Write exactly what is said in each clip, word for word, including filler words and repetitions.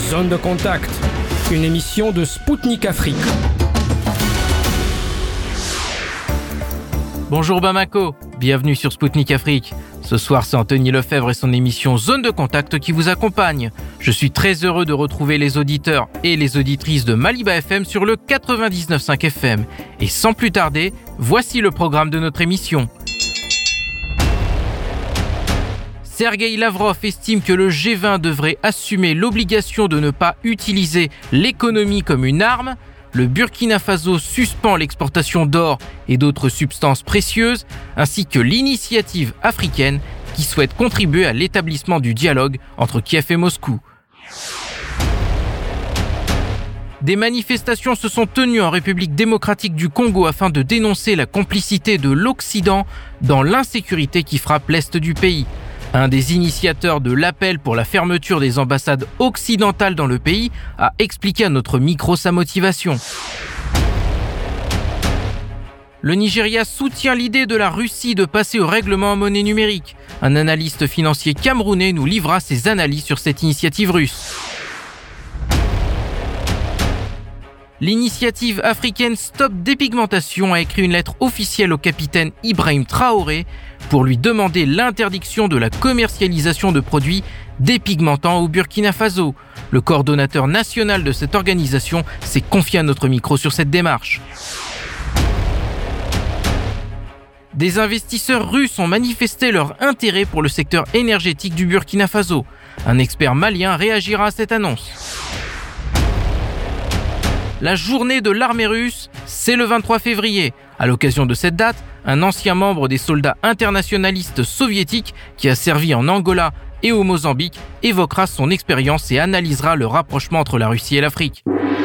Zone de contact, une émission de Spoutnik Afrique. Bonjour Bamako, bienvenue sur Spoutnik Afrique. Ce soir, c'est Anthony Lefebvre et son émission Zone de Contact qui vous accompagne. Je suis très heureux de retrouver les auditeurs et les auditrices de Maliba F M sur le quatre-vingt-dix-neuf virgule cinq F M. Et sans plus tarder, voici le programme de notre émission. Sergueï Lavrov estime que le G vingt devrait assumer l'obligation de ne pas utiliser l'économie comme une arme. Le Burkina Faso suspend l'exportation d'or et d'autres substances précieuses, ainsi que l'initiative africaine qui souhaite contribuer à l'établissement du dialogue entre Kiev et Moscou. Des manifestations se sont tenues en République démocratique du Congo afin de dénoncer la complicité de l'Occident dans l'insécurité qui frappe l'est du pays. Un des initiateurs de l'appel pour la fermeture des ambassades occidentales dans le pays a expliqué à notre micro sa motivation. Le Nigeria soutient l'idée de la Russie de passer au règlement en monnaie numérique. Un analyste financier camerounais nous livra ses analyses sur cette initiative russe. L'initiative africaine Stop Dépigmentation a écrit une lettre officielle au capitaine Ibrahim Traoré pour lui demander l'interdiction de la commercialisation de produits dépigmentants au Burkina Faso. Le coordonnateur national de cette organisation s'est confié à notre micro sur cette démarche. Des investisseurs russes ont manifesté leur intérêt pour le secteur énergétique du Burkina Faso. Un expert malien réagira à cette annonce. La journée de l'armée russe, c'est le vingt-trois février. À l'occasion de cette date, un ancien membre des soldats internationalistes soviétiques qui a servi en Angola et au Mozambique évoquera son expérience et analysera le rapprochement entre la Russie et l'Afrique.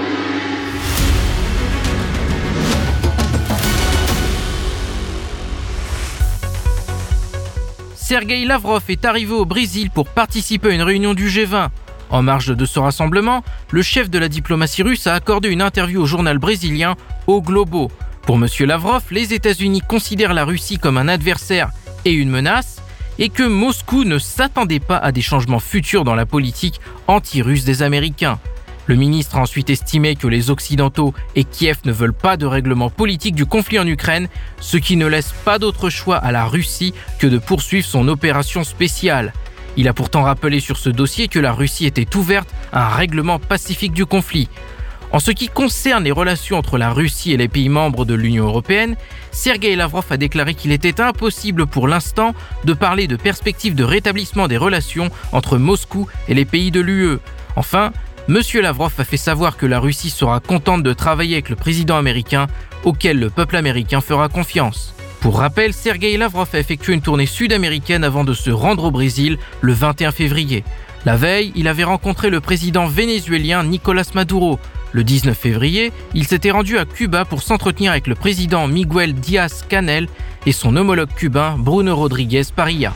Sergueï Lavrov est arrivé au Brésil pour participer à une réunion du G vingt. En marge de ce rassemblement, le chef de la diplomatie russe a accordé une interview au journal brésilien O Globo. Pour M. Lavrov, les États-Unis considèrent la Russie comme un adversaire et une menace, et que Moscou ne s'attendait pas à des changements futurs dans la politique anti-russe des Américains. Le ministre a ensuite estimé que les Occidentaux et Kiev ne veulent pas de règlement politique du conflit en Ukraine, ce qui ne laisse pas d'autre choix à la Russie que de poursuivre son opération spéciale. Il a pourtant rappelé sur ce dossier que la Russie était ouverte à un règlement pacifique du conflit. En ce qui concerne les relations entre la Russie et les pays membres de l'Union européenne, Sergueï Lavrov a déclaré qu'il était impossible pour l'instant de parler de perspectives de rétablissement des relations entre Moscou et les pays de l'U E. Enfin, M. Lavrov a fait savoir que la Russie sera contente de travailler avec le président américain, auquel le peuple américain fera confiance. Pour rappel, Sergueï Lavrov a effectué une tournée sud-américaine avant de se rendre au Brésil le vingt et un février. La veille, il avait rencontré le président vénézuélien Nicolás Maduro. Le dix-neuf février, il s'était rendu à Cuba pour s'entretenir avec le président Miguel Díaz-Canel et son homologue cubain Bruno Rodríguez Parilla.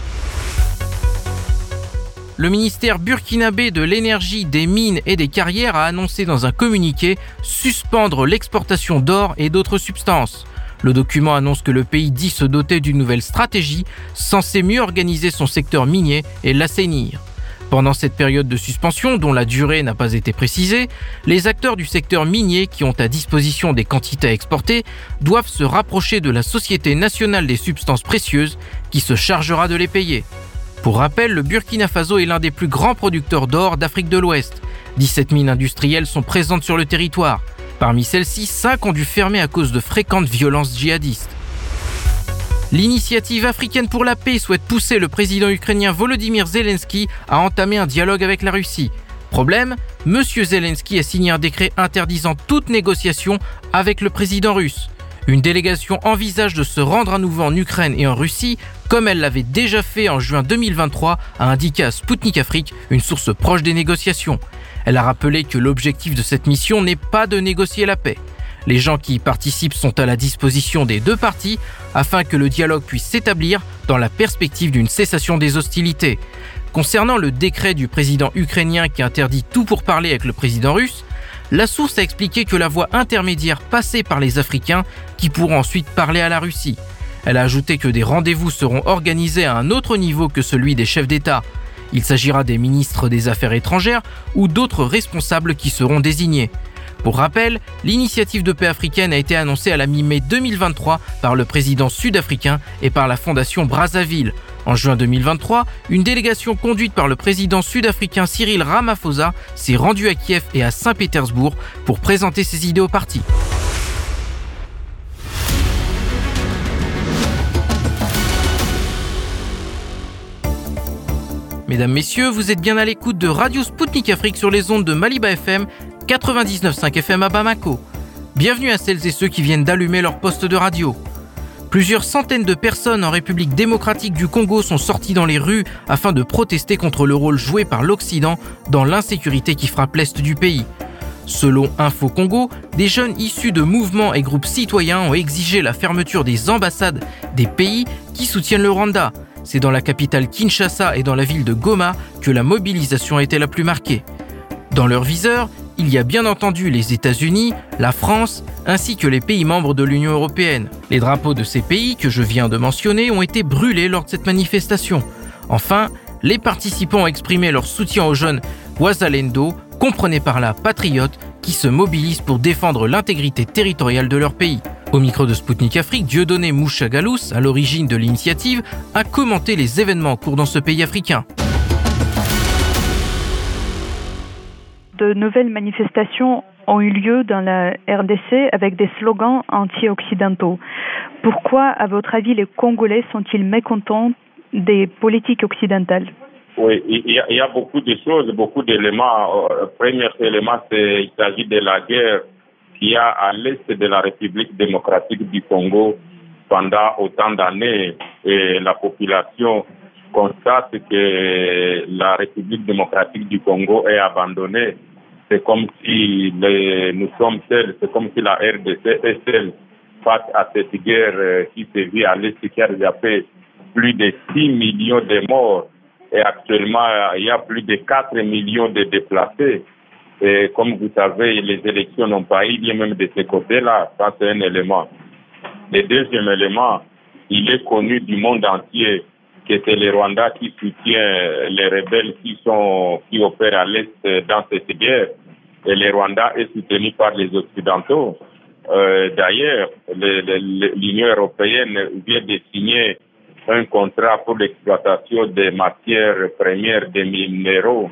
Le ministère burkinabé de l'énergie, des mines et des carrières a annoncé dans un communiqué suspendre l'exportation d'or et d'autres substances. Le document annonce que le pays dit se doter d'une nouvelle stratégie censée mieux organiser son secteur minier et l'assainir. Pendant cette période de suspension, dont la durée n'a pas été précisée, les acteurs du secteur minier qui ont à disposition des quantités à exporter doivent se rapprocher de la Société nationale des substances précieuses qui se chargera de les payer. Pour rappel, le Burkina Faso est l'un des plus grands producteurs d'or d'Afrique de l'Ouest. dix-sept mines industrielles sont présentes sur le territoire. Parmi celles-ci, cinq ont dû fermer à cause de fréquentes violences djihadistes. L'initiative africaine pour la paix souhaite pousser le président ukrainien Volodymyr Zelensky à entamer un dialogue avec la Russie. Problème, M. Zelensky a signé un décret interdisant toute négociation avec le président russe. Une délégation envisage de se rendre à nouveau en Ukraine et en Russie, comme elle l'avait déjà fait en juin deux mille vingt-trois, a indiqué à Spoutnik Afrique, une source proche des négociations. Elle a rappelé que l'objectif de cette mission n'est pas de négocier la paix. Les gens qui y participent sont à la disposition des deux parties afin que le dialogue puisse s'établir dans la perspective d'une cessation des hostilités. Concernant le décret du président ukrainien qui interdit tout pourparler avec le président russe, la source a expliqué que la voie intermédiaire passait par les Africains qui pourront ensuite parler à la Russie. Elle a ajouté que des rendez-vous seront organisés à un autre niveau que celui des chefs d'État. Il s'agira des ministres des Affaires étrangères ou d'autres responsables qui seront désignés. Pour rappel, l'initiative de paix africaine a été annoncée à la mi-mai deux mille vingt-trois par le président sud-africain et par la fondation Brazzaville. En juin deux mille vingt-trois, une délégation conduite par le président sud-africain Cyril Ramaphosa s'est rendue à Kiev et à Saint-Pétersbourg pour présenter ses idées au parti. Mesdames, Messieurs, vous êtes bien à l'écoute de Radio Spoutnik Afrique sur les ondes de Maliba F M, quatre-vingt-dix-neuf virgule cinq F M à Bamako. Bienvenue à celles et ceux qui viennent d'allumer leur poste de radio. Plusieurs centaines de personnes en République démocratique du Congo sont sorties dans les rues afin de protester contre le rôle joué par l'Occident dans l'insécurité qui frappe l'est du pays. Selon Info Congo, des jeunes issus de mouvements et groupes citoyens ont exigé la fermeture des ambassades des pays qui soutiennent le Rwanda. C'est dans la capitale Kinshasa et dans la ville de Goma que la mobilisation a été la plus marquée. Dans leur viseur, il y a bien entendu les États-Unis, la France, ainsi que les pays membres de l'Union européenne. Les drapeaux de ces pays que je viens de mentionner ont été brûlés lors de cette manifestation. Enfin, les participants ont exprimé leur soutien aux jeunes Wazalendo, comprenez par là patriotes, qui se mobilisent pour défendre l'intégrité territoriale de leur pays. Au micro de Spoutnik Afrique, Dieudonné Mouchagalous, à l'origine de l'initiative, a commenté les événements en cours dans ce pays africain. De nouvelles manifestations ont eu lieu dans la R D C avec des slogans anti-occidentaux. Pourquoi, à votre avis, les Congolais sont-ils mécontents des politiques occidentales? Oui, il y, a, il y a beaucoup de choses, beaucoup d'éléments. Le premier élément, c'est il s'agit de la guerre qu'il y a à l'est de la République démocratique du Congo pendant autant d'années. Et la population constate que la République démocratique du Congo est abandonnée. C'est comme si les, nous sommes seuls, c'est comme si la R D C est seule face à cette guerre qui se vit à l'est, qui a fait plus de six millions de morts. Et actuellement, il y a plus de quatre millions de déplacés. Et comme vous savez, les élections n'ont pas eu lieu même de ce côté-là. Ça, c'est un élément. Le deuxième élément, il est connu du monde entier que c'est le Rwanda qui soutient les rebelles qui sont qui opèrent à l'est dans cette guerre. Et le Rwanda est soutenu par les Occidentaux. Euh, d'ailleurs, le, le, l'Union européenne vient de signer un contrat pour l'exploitation des matières premières, des minéraux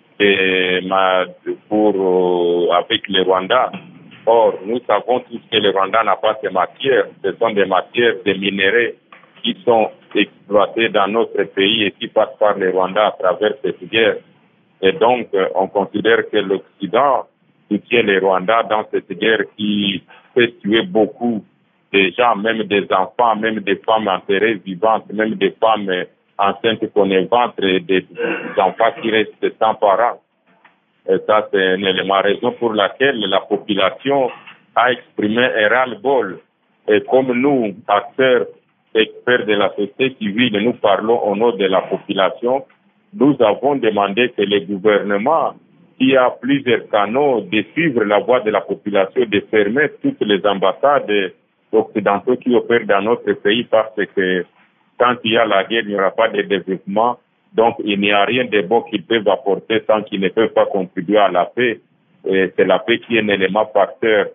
et pour, euh, avec le Rwanda. Or, nous savons tous que le Rwanda n'a pas ces matières. Ce sont des matières, des minéraux qui sont exploités dans notre pays et qui passent par le Rwanda à travers cette guerre. Et donc, euh, on considère que l'Occident soutient le Rwanda dans cette guerre qui fait tuer beaucoup des gens, même des enfants, même des femmes enterrées vivantes, même des femmes enceintes qu'on ventre et des enfants qui restent sans parents. Et ça, c'est un élément, raison pour laquelle la population a exprimé un ras-le-bol. Et comme nous, acteurs, experts de la société civile, nous parlons au nom de la population, nous avons demandé que le gouvernement, qui a plusieurs canaux, de suivre la voie de la population, de fermer toutes les ambassades occidentaux qui opèrent dans notre pays, parce que quand il y a la guerre, il n'y aura pas de développement. Donc, il n'y a rien de bon qu'ils peuvent apporter tant qu'ils ne peuvent pas contribuer à la paix. Et c'est la paix qui est un élément facteur,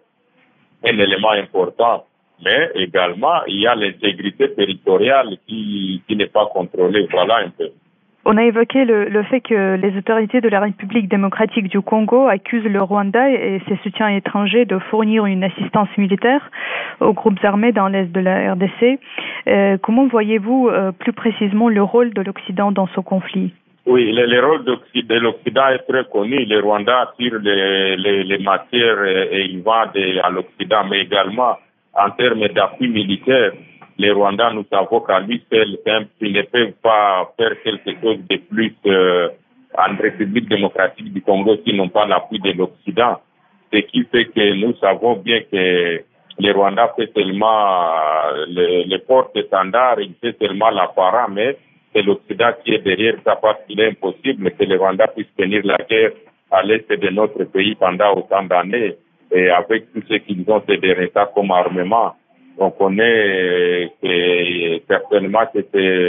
un élément important. Mais également, il y a l'intégrité territoriale qui, qui n'est pas contrôlée. Voilà un peu. On a évoqué le, le fait que les autorités de la République démocratique du Congo accusent le Rwanda et ses soutiens étrangers de fournir une assistance militaire aux groupes armés dans l'est de la R D C. Euh, comment voyez-vous euh, plus précisément le rôle de l'Occident dans ce conflit? Oui, le, le rôle de l'Occident est très connu. Le Rwanda tire les, les, les matières et il vend à l'Occident, mais également en termes d'appui militaire. Les Rwandais, nous savons qu'à lui seul, ils ne peuvent pas faire quelque chose de plus euh, en République démocratique du Congo s'ils n'ont pas l'appui de l'Occident. Ce qui fait que nous savons bien que les Rwandais fait seulement euh, le, le porte-étendard, il fait seulement l'apparat, mais c'est l'Occident qui est derrière ça parce qu'il est impossible que les Rwandais puissent tenir la guerre à l'est de notre pays pendant autant d'années et avec tout ce qu'ils ont derrière ça comme armement. On connaît que certainement que c'est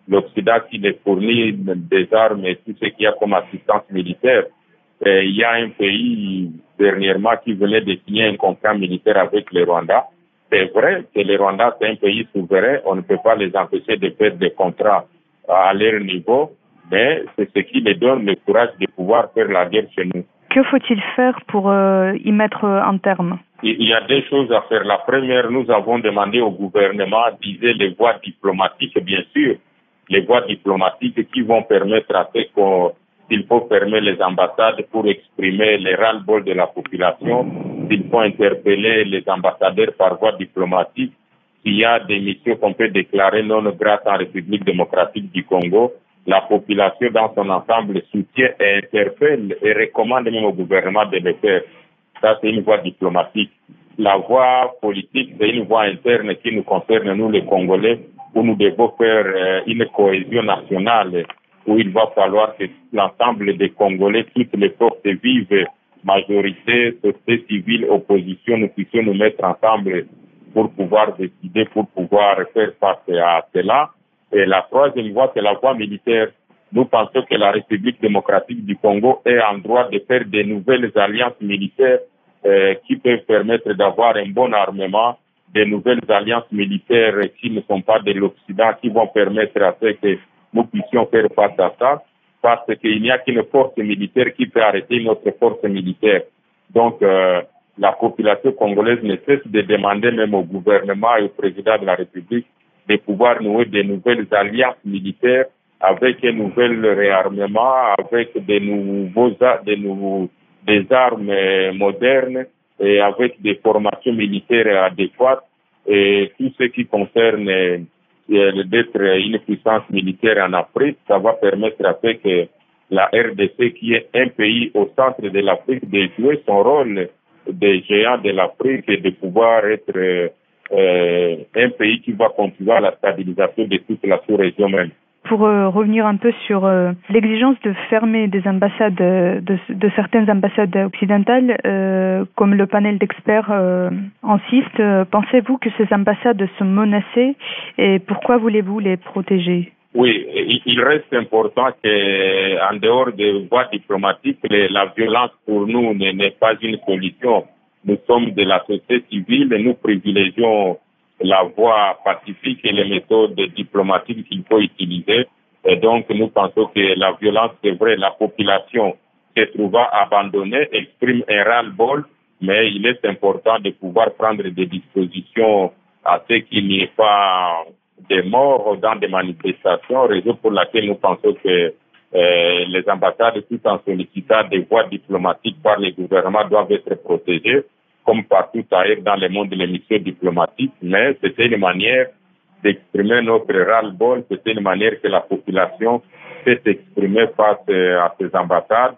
l'Occident qui les fournit des armes et tout ce qu'il y a comme assistance militaire. Et il y a un pays dernièrement qui venait de signer un contrat militaire avec le Rwanda. C'est vrai que le Rwanda, c'est un pays souverain. On ne peut pas les empêcher de faire des contrats à leur niveau, mais c'est ce qui les donne le courage de pouvoir faire la guerre chez nous. Que faut-il faire pour euh, y mettre un terme? Il y a deux choses à faire. La première, nous avons demandé au gouvernement d'utiliser les voies diplomatiques, bien sûr, les voies diplomatiques qui vont permettre à ce qu'il faut fermer les ambassades pour exprimer les ras-le-bol de la population, s'il faut interpeller les ambassadeurs par voie diplomatique, s'il y a des missions qu'on peut déclarer non grates en République démocratique du Congo, la population dans son ensemble soutient et interpelle et recommande même au gouvernement de le faire. Ça, c'est une voie diplomatique. La voie politique, c'est une voie interne qui nous concerne, nous les Congolais, où nous devons faire euh, une cohésion nationale, où il va falloir que l'ensemble des Congolais, toutes les forces vives, majorité, société civile, opposition, nous puissions nous mettre ensemble pour pouvoir décider, pour pouvoir faire face à cela. Et la troisième voie, c'est la voie militaire. Nous pensons que la République démocratique du Congo est en droit de faire de nouvelles alliances militaires euh, qui peuvent permettre d'avoir un bon armement, de nouvelles alliances militaires qui ne sont pas de l'Occident, qui vont permettre à ce que nous puissions faire face à ça, parce qu'il n'y a qu'une force militaire qui peut arrêter notre force militaire. Donc, euh, la population congolaise ne cesse de demander même au gouvernement et au président de la République de pouvoir nouer de nouvelles alliances militaires avec un nouvel réarmement, avec des nouveaux, des nouveaux, des armes modernes et avec des formations militaires adéquates et tout ce qui concerne euh, d'être une puissance militaire en Afrique, ça va permettre à ce que la R D C, qui est un pays au centre de l'Afrique, de jouer son rôle de géant de l'Afrique et de pouvoir être euh, Euh, un pays qui va contribuer à la stabilisation de toute la sous-région même. Pour euh, revenir un peu sur euh, l'exigence de fermer des ambassades, euh, de, de certaines ambassades occidentales, euh, comme le panel d'experts euh, insiste, euh, pensez-vous que ces ambassades sont menacées et pourquoi voulez-vous les protéger? Oui, il reste important qu'en dehors des voies diplomatiques, les, la violence pour nous n'est pas une solution. Nous sommes de la société civile et nous privilégions la voie pacifique et les méthodes diplomatiques qu'il faut utiliser. Et donc, nous pensons que la violence, c'est vrai, la population se trouva abandonnée, exprime un ras-le-bol, mais il est important de pouvoir prendre des dispositions à ce qu'il n'y ait pas de morts dans des manifestations, raison pour laquelle nous pensons que euh, les ambassades, tout en sollicitant des voies diplomatiques par les gouvernements, doivent être protégées, comme partout ailleurs dans le monde de l'émission diplomatique, mais c'était une manière d'exprimer notre ras-le-bol, c'était une manière que la population peut s'exprimer face à ces ambassades,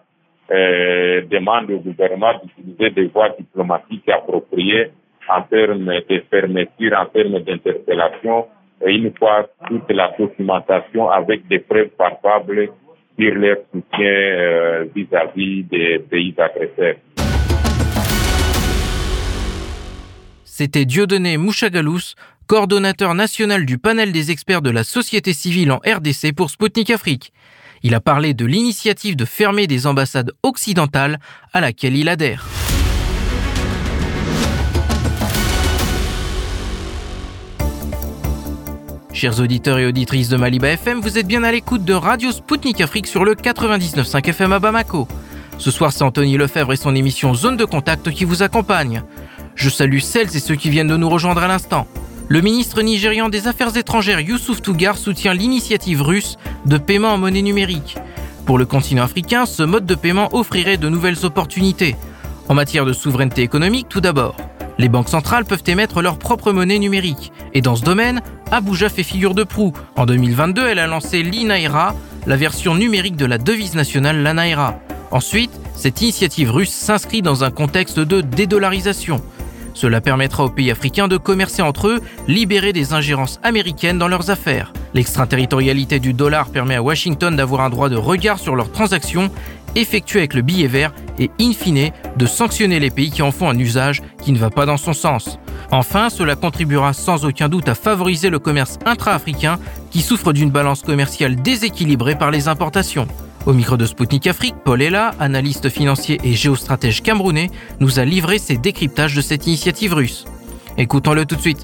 euh, demande au gouvernement d'utiliser des voies diplomatiques appropriées en termes de fermeture, en termes d'interpellation, et une fois toute la documentation avec des preuves palpables sur leur soutien euh, vis-à-vis des pays agresseurs. C'était Dieudonné Mouchagalous, coordonnateur national du panel des experts de la société civile en R D C pour Spoutnik Afrique. Il a parlé de l'initiative de fermer des ambassades occidentales à laquelle il adhère. Chers auditeurs et auditrices de Maliba F M, vous êtes bien à l'écoute de Radio Spoutnik Afrique sur le quatre-vingt-dix-neuf virgule cinq F M à Bamako. Ce soir, c'est Anthony Lefebvre et son émission Zone de Contact qui vous accompagnent. Je salue celles et ceux qui viennent de nous rejoindre à l'instant. Le ministre nigérian des Affaires étrangères Youssouf Tougar soutient l'initiative russe de paiement en monnaie numérique. Pour le continent africain, ce mode de paiement offrirait de nouvelles opportunités. En matière de souveraineté économique, tout d'abord. Les banques centrales peuvent émettre leur propre monnaie numérique. Et dans ce domaine, Abuja fait figure de proue. En deux mille vingt-deux, elle a lancé l'e-Naira, la version numérique de la devise nationale, la Naira. Ensuite, cette initiative russe s'inscrit dans un contexte de dédollarisation. Cela permettra aux pays africains de commercer entre eux, libérés des ingérences américaines dans leurs affaires. L'extraterritorialité du dollar permet à Washington d'avoir un droit de regard sur leurs transactions effectuées avec le billet vert et in fine de sanctionner les pays qui en font un usage qui ne va pas dans son sens. Enfin, cela contribuera sans aucun doute à favoriser le commerce intra-africain qui souffre d'une balance commerciale déséquilibrée par les importations. Au micro de Spoutnik Afrique, Paul Ella, analyste financier et géostratège camerounais, nous a livré ses décryptages de cette initiative russe. Écoutons-le tout de suite.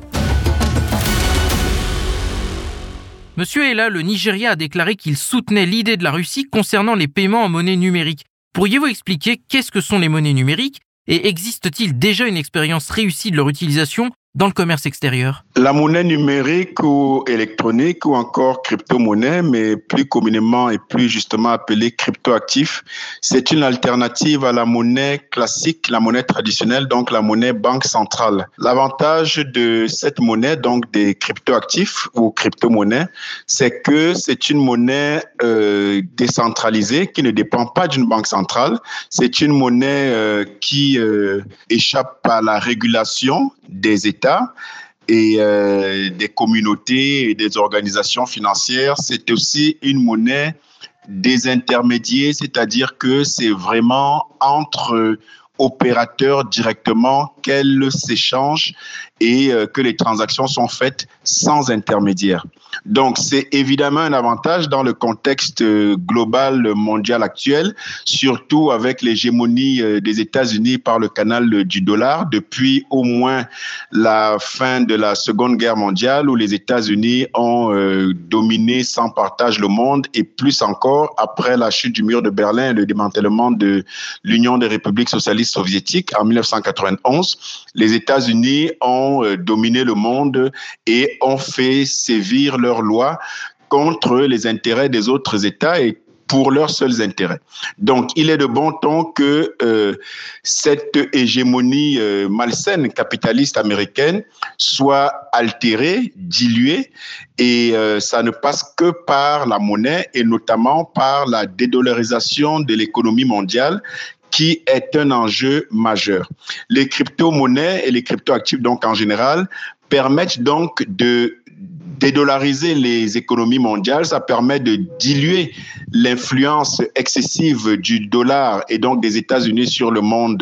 Monsieur Ella, le Nigeria a déclaré qu'il soutenait l'idée de la Russie concernant les paiements en monnaie numérique. Pourriez-vous expliquer qu'est-ce que sont les monnaies numériques et existe-t-il déjà une expérience réussie de leur utilisation dans le commerce extérieur? La monnaie numérique ou électronique ou encore crypto-monnaie, mais plus communément et plus justement appelée crypto-actif, c'est une alternative à la monnaie classique, la monnaie traditionnelle, donc la monnaie banque centrale. L'avantage de cette monnaie, donc des crypto-actifs ou crypto-monnaies, c'est que c'est une monnaie euh, décentralisée qui ne dépend pas d'une banque centrale. C'est une monnaie euh, qui euh, échappe à la régulation des États et euh, des communautés et des organisations financières. C'est aussi une monnaie désintermédiée, c'est-à-dire que c'est vraiment entre opérateurs directement qu'elles s'échangent et euh, que les transactions sont faites sans intermédiaire. Donc, c'est évidemment un avantage dans le contexte global mondial actuel, surtout avec l'hégémonie des États-Unis par le canal du dollar depuis au moins la fin de la Seconde Guerre mondiale où les États-Unis ont euh, dominé sans partage le monde et plus encore après la chute du mur de Berlin et le démantèlement de l'Union des républiques socialistes soviétiques en mille neuf cent quatre-vingt-onze. Les États-Unis ont euh, dominé le monde et ont fait sévir leurs lois contre les intérêts des autres États et pour leurs seuls intérêts. Donc, il est de bon ton que euh, cette hégémonie euh, malsaine capitaliste américaine soit altérée, diluée, et euh, ça ne passe que par la monnaie et notamment par la dédollarisation de l'économie mondiale qui est un enjeu majeur. Les crypto-monnaies et les crypto-actifs, donc en général, permettent donc de dédollariser les économies mondiales, ça permet de diluer l'influence excessive du dollar et donc des États-Unis sur le monde,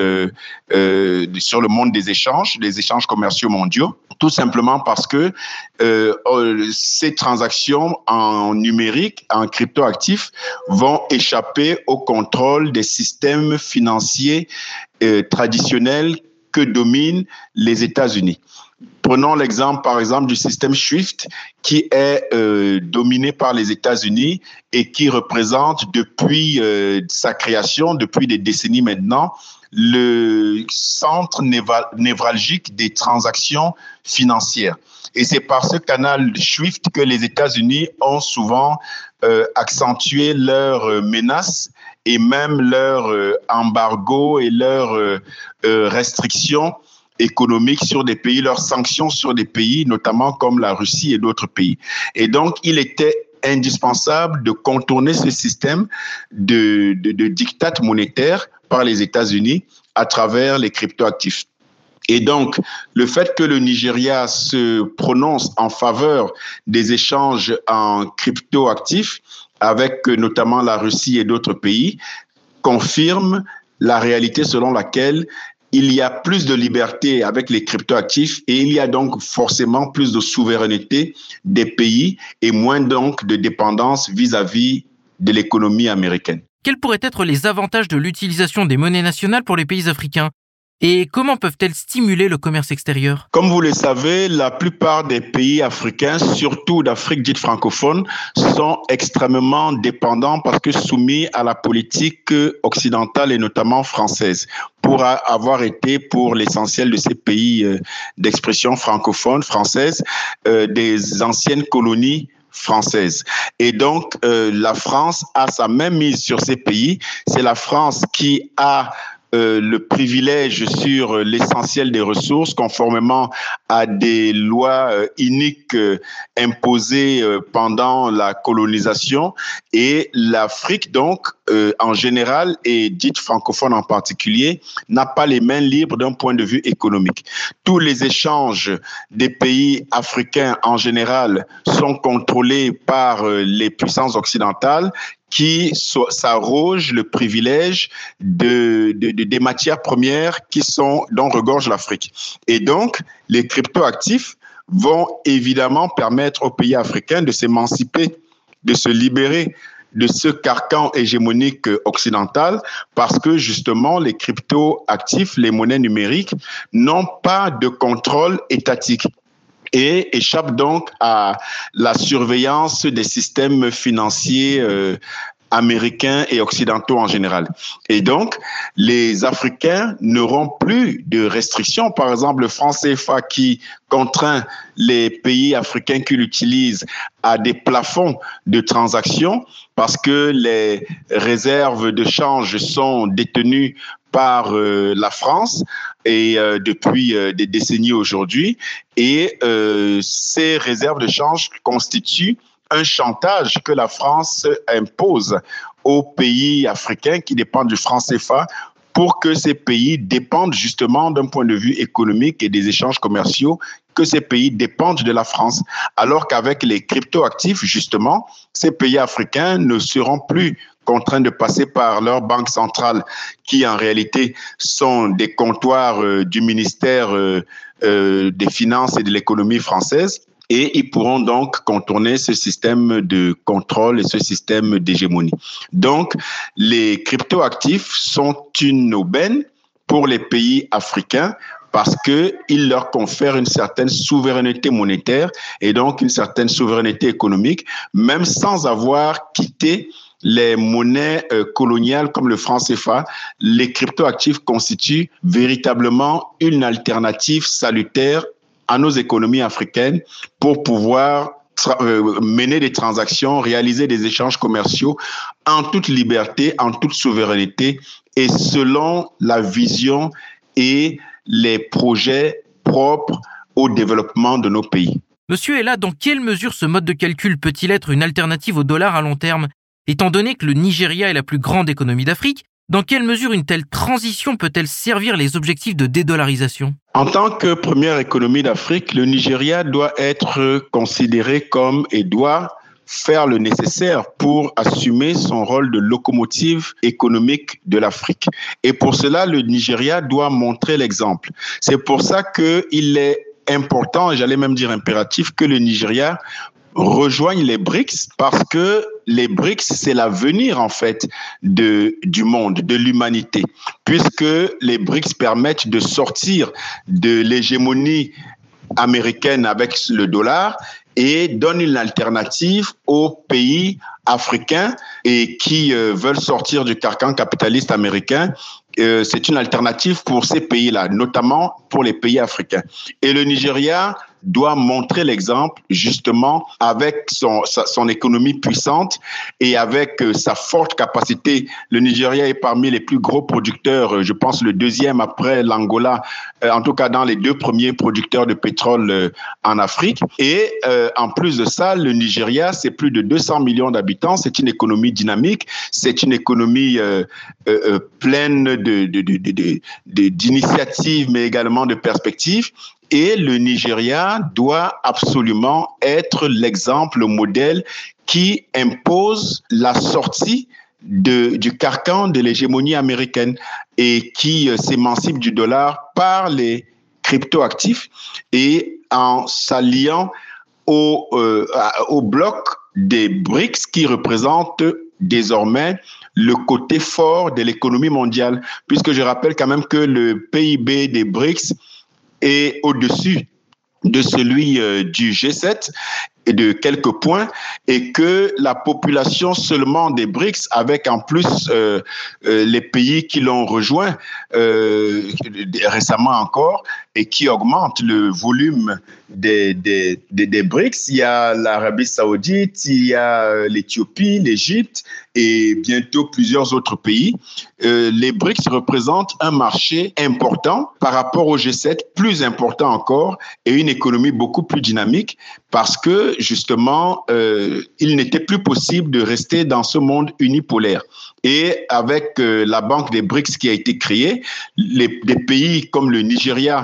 euh, sur le monde des échanges, des échanges commerciaux mondiaux, tout simplement parce que euh, ces transactions en numérique, en crypto-actifs, vont échapper au contrôle des systèmes financiers euh, traditionnels que dominent les États-Unis. Prenons l'exemple, par exemple, du système SWIFT qui est euh, dominé par les États-Unis et qui représente depuis euh, sa création, depuis des décennies maintenant, le centre névralgique des transactions financières. Et c'est par ce canal SWIFT que les États-Unis ont souvent euh, accentué leurs menaces et même leur euh, embargo et leurs euh, euh, restrictions économiques sur des pays, leurs sanctions sur des pays, notamment comme la Russie et d'autres pays. Et donc, il était indispensable de contourner ce système de, de, de diktat monétaire par les États-Unis à travers les cryptoactifs. Et donc, le fait que le Nigeria se prononce en faveur des échanges en cryptoactifs avec notamment la Russie et d'autres pays confirme la réalité selon laquelle il y a plus de liberté avec les cryptoactifs et il y a donc forcément plus de souveraineté des pays et moins donc de dépendance vis-à-vis de l'économie américaine. Quels pourraient être les avantages de l'utilisation des monnaies nationales pour les pays africains ? Et comment peuvent-elles stimuler le commerce extérieur ? Comme vous le savez, la plupart des pays africains, surtout d'Afrique dite francophone, sont extrêmement dépendants parce que soumis à la politique occidentale et notamment française, pour avoir été pour l'essentiel de ces pays d'expression francophone, française, euh, des anciennes colonies françaises. Et donc, euh, la France a sa même mise sur ces pays. C'est la France qui a Euh, le privilège sur l'essentiel des ressources conformément à des lois euh, iniques euh, imposées euh, pendant la colonisation et l'Afrique donc euh, en général et dite francophone en particulier n'a pas les mains libres d'un point de vue économique. Tous les échanges des pays africains en général sont contrôlés par euh, les puissances occidentales qui so- s'arrogent le privilège de, de, de, des matières premières qui sont, dont regorge l'Afrique. Et donc, les cryptoactifs vont évidemment permettre aux pays africains de s'émanciper, de se libérer de ce carcan hégémonique occidental, parce que justement les cryptoactifs, les monnaies numériques, n'ont pas de contrôle étatique et échappent donc à la surveillance des systèmes financiers euh, américains et occidentaux en général. Et donc, les Africains n'auront plus de restrictions. Par exemple, le franc C F A qui contraint les pays africains qui l'utilisent à des plafonds de transactions parce que les réserves de change sont détenues par euh, la France et euh, depuis euh, des décennies aujourd'hui. Et euh, ces réserves de change constituent un chantage que la France impose aux pays africains qui dépendent du franc C F A pour que ces pays dépendent justement d'un point de vue économique et des échanges commerciaux, que ces pays dépendent de la France. Alors qu'avec les cryptoactifs, justement, ces pays africains ne seront plus contraints de passer par leurs banques centrales qui, en réalité, sont des comptoirs euh, du ministère euh, euh, des Finances et de l'économie française. Et ils pourront donc contourner ce système de contrôle et ce système d'hégémonie. Donc, les cryptoactifs sont une aubaine pour les pays africains parce qu'ils leur confèrent une certaine souveraineté monétaire et donc une certaine souveraineté économique, même sans avoir quitté les monnaies euh, coloniales comme le franc C F A. Les cryptoactifs constituent véritablement une alternative salutaire à nos économies africaines pour pouvoir tra- euh, mener des transactions, réaliser des échanges commerciaux en toute liberté, en toute souveraineté et selon la vision et les projets propres au développement de nos pays. Monsieur est là, dans quelle mesure ce mode de calcul peut-il être une alternative au dollar à long terme ? Étant donné que le Nigeria est la plus grande économie d'Afrique, dans quelle mesure une telle transition peut-elle servir les objectifs de dédollarisation ? En tant que première économie d'Afrique, le Nigeria doit être considéré comme et doit faire le nécessaire pour assumer son rôle de locomotive économique de l'Afrique. Et pour cela, le Nigeria doit montrer l'exemple. C'est pour ça qu'il est important, et j'allais même dire impératif, que le Nigeria rejoignent les B R I C S parce que les B R I C S, c'est l'avenir en fait de, du monde, de l'humanité, puisque les B R I C S permettent de sortir de l'hégémonie américaine avec le dollar et donnent une alternative aux pays africains et qui euh, veulent sortir du carcan capitaliste américain. Euh, c'est une alternative pour ces pays-là, notamment pour les pays africains. Et le Nigeria doit montrer l'exemple justement avec son, sa, son économie puissante et avec euh, sa forte capacité. Le Nigeria est parmi les plus gros producteurs, euh, je pense le deuxième après l'Angola, euh, en tout cas dans les deux premiers producteurs de pétrole euh, en Afrique. Et euh, en plus de ça, le Nigeria, c'est plus de deux cents millions d'habitants, c'est une économie dynamique, c'est une économie euh, euh, euh, pleine de, de, de, de, de, de, d'initiatives, mais également de perspectives. Et le Nigeria doit absolument être l'exemple, le modèle qui impose la sortie de, du carcan de l'hégémonie américaine et qui euh, s'émancipe du dollar par les cryptoactifs et en s'alliant au, euh, au bloc des B R I C S qui représentent désormais le côté fort de l'économie mondiale, puisque je rappelle quand même que le P I B des B R I C S est au-dessus de celui euh, du G sept et de quelques points, et que la population seulement des B R I C S, avec en plus euh, euh, les pays qui l'ont rejoint euh, récemment encore, et qui augmente le volume des, des, des, des B R I C S. Il y a l'Arabie Saoudite, il y a l'Éthiopie, l'Égypte et bientôt plusieurs autres pays. Euh, les B R I C S représentent un marché important par rapport au G sept, plus important encore, et une économie beaucoup plus dynamique parce que justement, euh, il n'était plus possible de rester dans ce monde unipolaire. Et avec euh, la Banque des B R I C S qui a été créée, les, des pays comme le Nigeria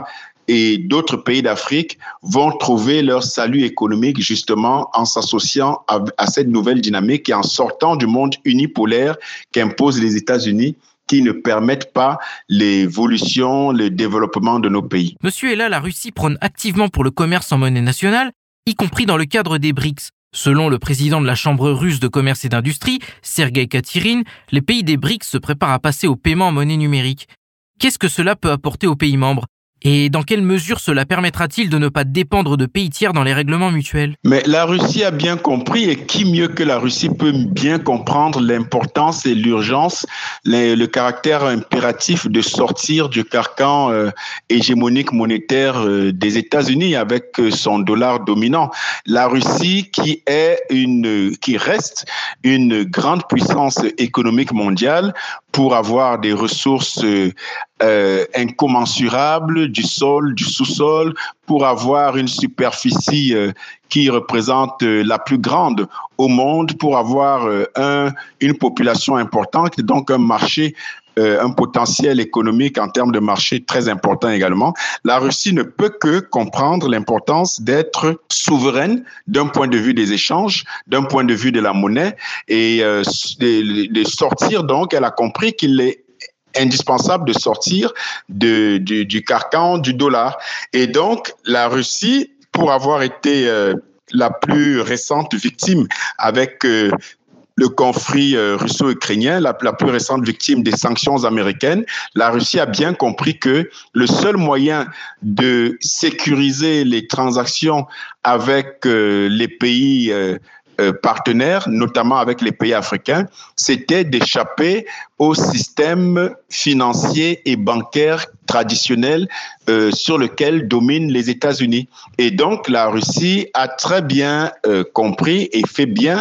et d'autres pays d'Afrique vont trouver leur salut économique justement en s'associant à, à cette nouvelle dynamique et en sortant du monde unipolaire qu'imposent les États-Unis, qui ne permettent pas l'évolution, le développement de nos pays. Monsieur Ella, la Russie prône activement pour le commerce en monnaie nationale, y compris dans le cadre des BRICS. Selon le président de la Chambre russe de commerce et d'industrie, Sergueï Katirine, les pays des BRICS se préparent à passer au paiement en monnaie numérique. Qu'est-ce que cela peut apporter aux pays membres ? Et dans quelle mesure cela permettra-t-il de ne pas dépendre de pays tiers dans les règlements mutuels ? Mais la Russie a bien compris, et qui mieux que la Russie peut bien comprendre l'importance et l'urgence, le, le caractère impératif de sortir du carcan euh, hégémonique monétaire euh, des États-Unis avec euh, son dollar dominant. La Russie qui est une, qui reste une grande puissance économique mondiale pour avoir des ressources euh, euh, incommensurables du sol, du sous-sol, pour avoir une superficie euh, qui représente euh, la plus grande au monde, pour avoir euh, un, une population importante, donc un marché, euh, un potentiel économique en termes de marché très important également. La Russie ne peut que comprendre l'importance d'être souveraine d'un point de vue des échanges, d'un point de vue de la monnaie, et euh, de, de sortir donc, elle a compris qu'il est indispensable de sortir de, du, du carcan du dollar. Et donc, la Russie, pour avoir été euh, la plus récente victime avec euh, le conflit euh, russo-ukrainien, la, la plus récente victime des sanctions américaines, la Russie a bien compris que le seul moyen de sécuriser les transactions avec euh, les pays euh, Euh, partenaires, notamment avec les pays africains, c'était d'échapper au système financier et bancaire traditionnel euh, sur lequel dominent les États-Unis. Et donc, la Russie a très bien euh, compris et fait bien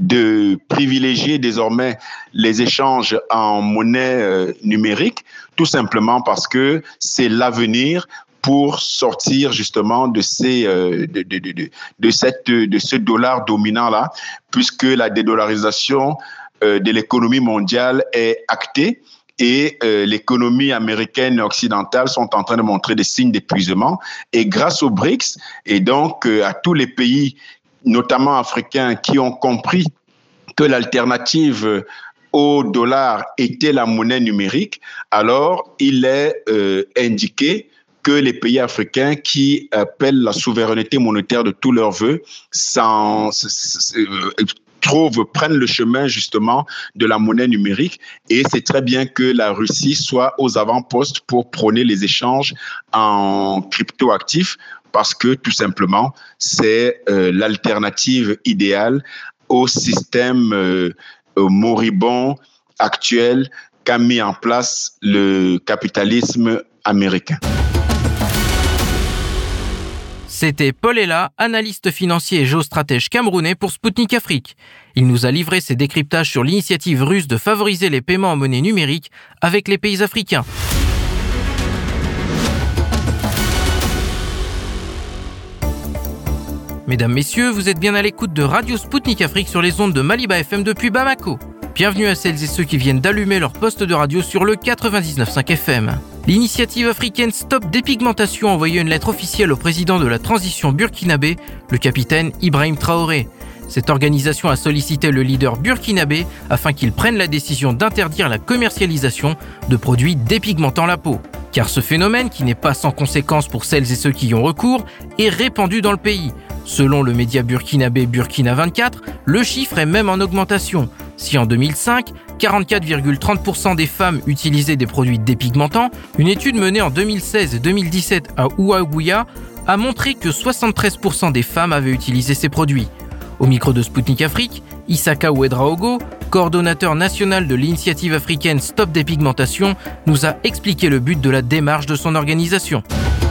de privilégier désormais les échanges en monnaie euh, numérique, tout simplement parce que c'est l'avenir pour sortir justement de ces euh, de, de, de, de cette de ce dollar dominant là, puisque la dédollarisation euh, de l'économie mondiale est actée et euh, l'économie américaine et occidentale sont en train de montrer des signes d'épuisement. Et grâce aux BRICS et donc euh, à tous les pays, notamment africains, qui ont compris que l'alternative au dollar était la monnaie numérique, alors il est euh, indiqué que les pays africains qui appellent la souveraineté monétaire de tous leurs vœux sans, trouvent, prennent le chemin justement de la monnaie numérique. Et c'est très bien que la Russie soit aux avant-postes pour prôner les échanges en crypto-actifs, parce que tout simplement, c'est euh, l'alternative idéale au système euh, moribond actuel qu'a mis en place le capitalisme américain. C'était Paul Ella, analyste financier et géostratège camerounais pour Spoutnik Afrique. Il nous a livré ses décryptages sur l'initiative russe de favoriser les paiements en monnaie numérique avec les pays africains. Mesdames, Messieurs, vous êtes bien à l'écoute de Radio Spoutnik Afrique sur les ondes de Maliba F M depuis Bamako. Bienvenue à celles et ceux qui viennent d'allumer leur poste de radio sur le quatre-vingt-dix-neuf virgule cinq F M. L'initiative africaine Stop Dépigmentation a envoyé une lettre officielle au président de la transition burkinabé, le capitaine Ibrahim Traoré. Cette organisation a sollicité le leader burkinabé afin qu'il prenne la décision d'interdire la commercialisation de produits dépigmentant la peau. Car ce phénomène, qui n'est pas sans conséquences pour celles et ceux qui y ont recours, est répandu dans le pays. Selon le média burkinabé Burkina vingt-quatre, le chiffre est même en augmentation. Si en deux mille cinq, quarante-quatre virgule trente pour cent des femmes utilisaient des produits dépigmentants, une étude menée en deux mille seize et deux mille dix-sept à Ouagouya a montré que soixante-treize pour cent des femmes avaient utilisé ces produits. Au micro de Spoutnik Afrique, Isaka Ouedraogo, coordonnateur national de l'initiative africaine Stop Dépigmentation, nous a expliqué le but de la démarche de son organisation.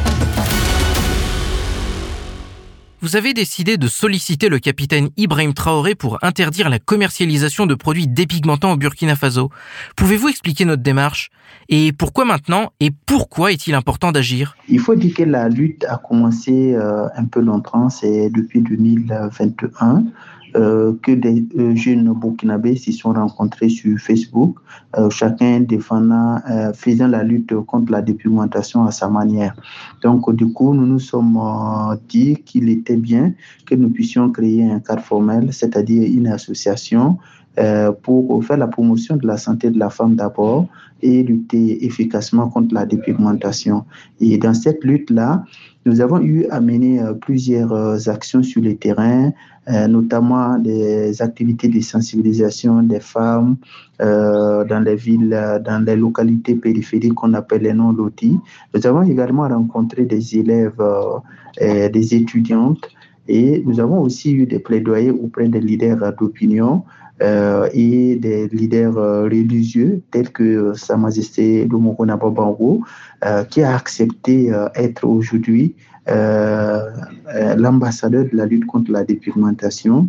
Vous avez décidé de solliciter le capitaine Ibrahim Traoré pour interdire la commercialisation de produits dépigmentants au Burkina Faso. Pouvez-vous expliquer notre démarche ? Et pourquoi maintenant ? Et pourquoi est-il important d'agir ? Il faut dire que la lutte a commencé euh, un peu longtemps, c'est depuis deux mille vingt et un. euh, que des euh, jeunes burkinabés s'y sont rencontrés sur Facebook, euh, chacun défendant, euh, faisant la lutte contre la dépigmentation à sa manière. Donc, du coup, nous nous sommes euh, dit qu'il était bien que nous puissions créer un cadre formel, c'est-à-dire une association euh, pour faire la promotion de la santé de la femme d'abord et lutter efficacement contre la dépigmentation. Et dans cette lutte-là, nous avons eu à mener euh, plusieurs euh, actions sur le terrain, euh, notamment des activités de sensibilisation des femmes euh, dans les villes, dans les localités périphériques qu'on appelle les non-lotis. Nous avons également rencontré des élèves, euh, et des étudiantes, et nous avons aussi eu des plaidoyers auprès des leaders d'opinion euh, et des leaders euh, religieux tels que euh, Sa Majesté le Morona Babango, euh, qui a accepté euh, être aujourd'hui euh, euh, l'ambassadeur de la lutte contre la dépigmentation.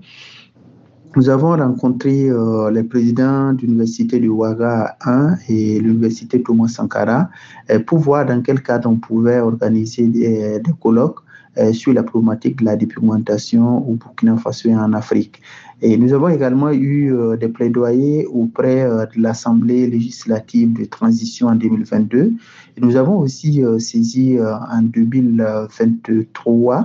Nous avons rencontré euh, les présidents de l'université de Ouaga un et l'université Thomas Sankara euh, pour voir dans quel cadre on pouvait organiser des, des colloques euh, sur la problématique de la dépigmentation au Burkina Faso et en Afrique. Et nous avons également eu euh, des plaidoyers auprès euh, de l'Assemblée législative de transition en deux mille vingt-deux. Et nous avons aussi euh, saisi euh, en deux mille vingt-trois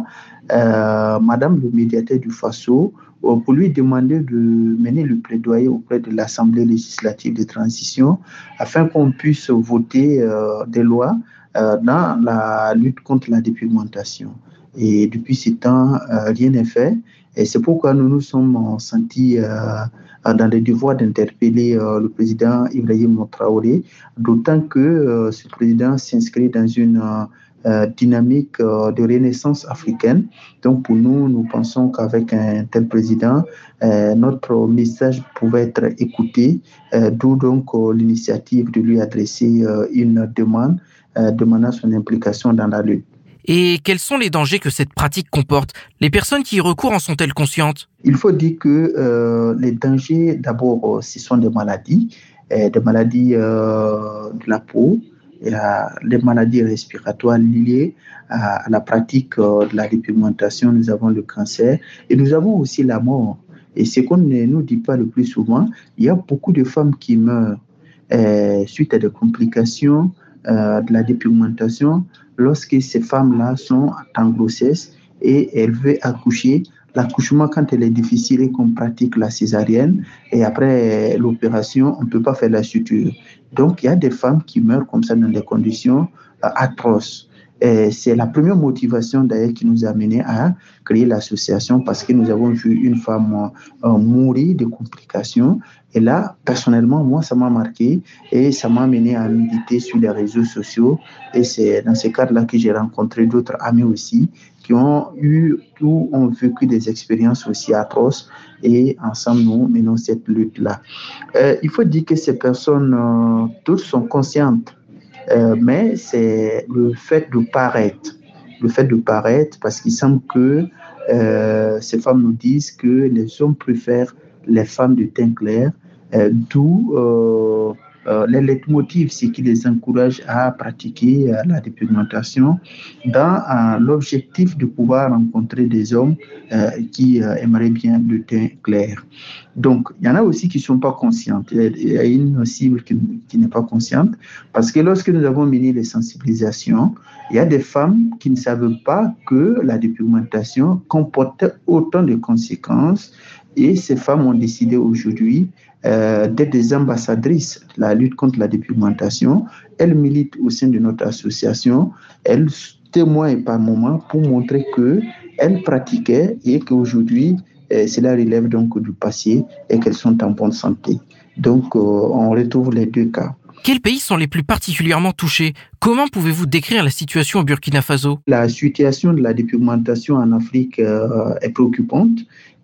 euh, Madame le médiateur du Faso pour lui demander de mener le plaidoyer auprès de l'Assemblée législative de transition afin qu'on puisse voter euh, des lois euh, dans la lutte contre la dépigmentation. Et depuis ce temps, euh, rien n'est fait. Et c'est pourquoi nous nous sommes sentis euh, dans le devoir d'interpeller euh, le président Ibrahim Traoré, d'autant que euh, ce président s'inscrit dans une euh, dynamique euh, de renaissance africaine. Donc pour nous, nous pensons qu'avec un tel président, euh, notre message pouvait être écouté, euh, d'où donc euh, l'initiative de lui adresser euh, une demande euh, demandant son implication dans la lutte. Et quels sont les dangers que cette pratique comporte? Les personnes qui y recourent en sont-elles conscientes? Il faut dire que euh, les dangers, d'abord, ce sont des maladies, euh, des maladies euh, de la peau, et à, les maladies respiratoires liées à, à la pratique euh, de la dépigmentation. Nous avons le cancer et nous avons aussi la mort. Et ce qu'on ne nous dit pas le plus souvent, il y a beaucoup de femmes qui meurent euh, suite à des complications euh, de la dépigmentation lorsque ces femmes-là sont en grossesse et elles veulent accoucher. L'accouchement, quand elle est difficile et qu'on pratique la césarienne, et après l'opération, on ne peut pas faire la suture. Donc, il y a des femmes qui meurent comme ça dans des conditions euh, atroces. Et c'est la première motivation d'ailleurs qui nous a amené à créer l'association parce que nous avons vu une femme euh, mourir de complications. Et là, personnellement, moi, ça m'a marqué et ça m'a amené à militer sur les réseaux sociaux. Et c'est dans ce cadre-là que j'ai rencontré d'autres amis aussi qui ont eu ou ont vécu des expériences aussi atroces. Et ensemble, nous menons cette lutte-là. Euh, il faut dire que ces personnes, euh, toutes sont conscientes. Euh, mais c'est le fait de paraître, le fait de paraître, parce qu'il semble que euh, ces femmes nous disent que les hommes préfèrent les femmes de teint clair, euh, d'où euh, euh, les leitmotifs, ce qui les encourage à pratiquer euh, la dépigmentation dans euh, l'objectif de pouvoir rencontrer des hommes euh, qui euh, aimeraient bien le teint clair. Donc, il y en a aussi qui ne sont pas conscientes. Il y a une cible qui, qui n'est pas consciente parce que lorsque nous avons mené les sensibilisations, il y a des femmes qui ne savent pas que la dépigmentation comportait autant de conséquences et ces femmes ont décidé aujourd'hui euh, d'être des ambassadrices de la lutte contre la dépigmentation. Elles militent au sein de notre association. Elles témoignent par moments pour montrer qu'elles pratiquaient et qu'aujourd'hui, Euh, cela relève donc du passé et qu'elles sont en bonne santé. Donc, euh, on retrouve les deux cas. Quels pays sont les plus particulièrement touchés? Comment pouvez-vous décrire la situation au Burkina Faso? La situation de la dépigmentation en Afrique euh, est préoccupante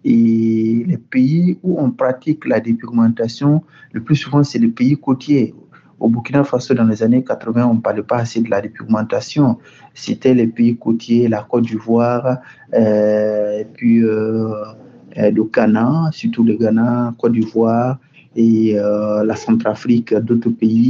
et les pays où on pratique la dépigmentation, le plus souvent, c'est les pays côtiers. Au Burkina Faso, dans les années quatre-vingts, on ne parlait pas assez de la dépigmentation. C'était les pays côtiers, la Côte d'Ivoire, euh, et puis euh, le Ghana, surtout le Ghana, Côte d'Ivoire et euh, la Centrafrique, d'autres pays.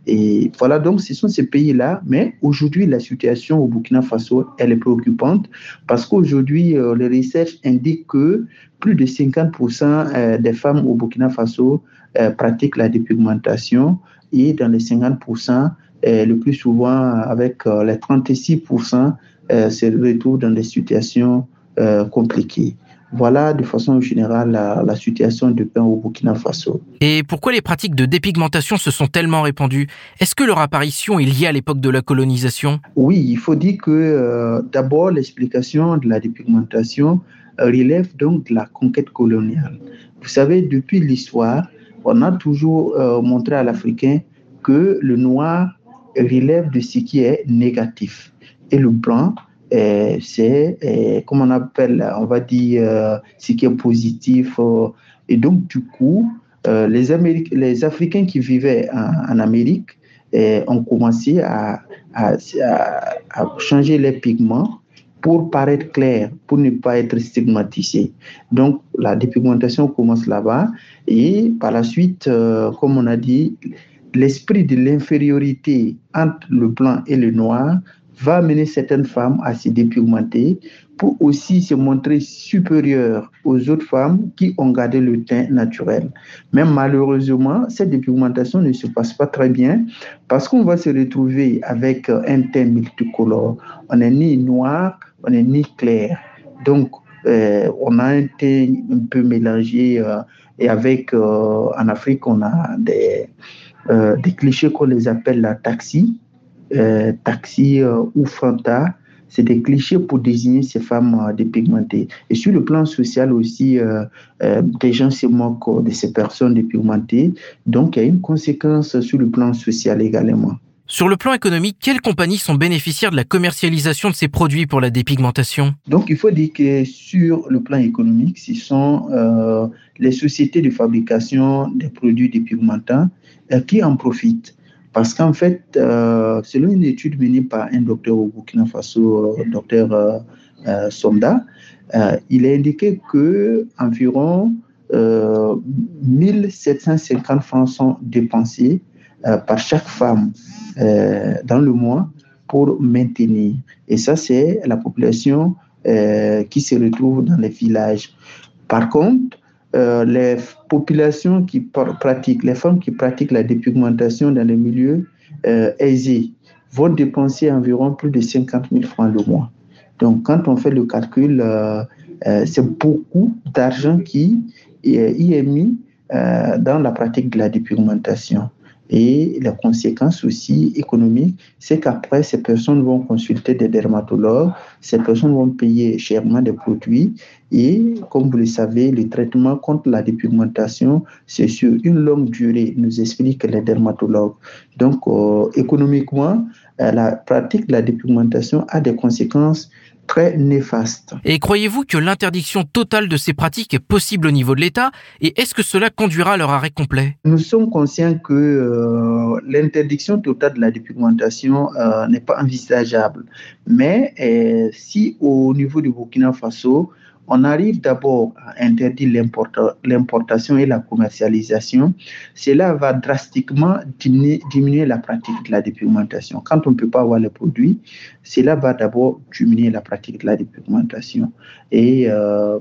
Et voilà, donc ce sont ces pays-là. Mais aujourd'hui, la situation au Burkina Faso, elle est préoccupante parce qu'aujourd'hui, euh, les recherches indiquent que plus de cinquante pour cent des femmes au Burkina Faso euh, pratiquent la dépigmentation et dans les cinquante pour cent, euh, le plus souvent avec euh, les trente-six pour cent, euh, se retrouvent dans des situations euh, compliquées. Voilà de façon générale la, la situation du pain au Burkina Faso. Et pourquoi les pratiques de dépigmentation se sont tellement répandues ? Est-ce que leur apparition est liée à l'époque de la colonisation ? Oui, il faut dire que euh, d'abord l'explication de la dépigmentation relève donc de la conquête coloniale. Vous savez, depuis l'histoire, on a toujours euh, montré à l'Africain que le noir relève de ce qui est négatif et le blanc, Euh, c'est, euh, comme on appelle, on va dire, euh, ce qui est positif. Euh, et donc, du coup, euh, les, Améric- les Africains qui vivaient en, en Amérique euh, ont commencé à, à, à, à changer les pigments pour paraître clairs, pour ne pas être stigmatisés. Donc, la dépigmentation commence là-bas. Et par la suite, euh, comme on a dit, l'esprit de l'infériorité entre le blanc et le noir va amener certaines femmes à se dépigmenter pour aussi se montrer supérieures aux autres femmes qui ont gardé le teint naturel. Mais malheureusement, cette dépigmentation ne se passe pas très bien parce qu'on va se retrouver avec un teint multicolore. On n'est ni noir, on n'est ni clair. Donc, euh, on a un teint un peu mélangé euh, et avec, euh, en Afrique, on a des, euh, des clichés qu'on les appelle la taxi. Euh, taxi euh, ou Fanta, c'est des clichés pour désigner ces femmes euh, dépigmentées. Et sur le plan social aussi, euh, euh, des gens se moquent de ces personnes dépigmentées. Donc, il y a une conséquence sur le plan social également. Sur le plan économique, quelles compagnies sont bénéficiaires de la commercialisation de ces produits pour la dépigmentation ? Donc, il faut dire que sur le plan économique, ce sont euh, les sociétés de fabrication des produits dépigmentants euh, qui en profitent. Parce qu'en fait, euh, selon une étude menée par un docteur au Burkina Faso, euh, docteur euh, euh, Somda, euh, il a indiqué qu'environ euh, mille sept cent cinquante francs sont dépensés euh, par chaque femme euh, dans le mois pour maintenir. Et ça, c'est la population euh, qui se retrouve dans les villages. Par contre, Euh, les populations qui pratiquent, les femmes qui pratiquent la dépigmentation dans les milieux euh, aisés vont dépenser environ plus de cinquante mille francs le mois. Donc, quand on fait le calcul, euh, euh, c'est beaucoup d'argent qui est, y est mis euh, dans la pratique de la dépigmentation. Et les conséquences aussi économiques, c'est qu'après, ces personnes vont consulter des dermatologues, ces personnes vont payer chèrement des produits. Et comme vous le savez, le traitement contre la dépigmentation, c'est sur une longue durée, nous expliquent les dermatologues. Donc, euh, économiquement, euh, la pratique de la dépigmentation a des conséquences très néfaste. Et croyez-vous que l'interdiction totale de ces pratiques est possible au niveau de l'État ? Et est-ce que cela conduira à leur arrêt complet ? Nous sommes conscients que euh, l'interdiction totale de la dépigmentation euh, n'est pas envisageable. Mais euh, si au niveau du Burkina Faso, on arrive d'abord à interdire l'importa- l'importation et la commercialisation, cela va drastiquement diminuer, diminuer la pratique de la dépigmentation. Quand on ne peut pas avoir les produits, cela va d'abord diminuer la pratique de la dépigmentation. Et euh,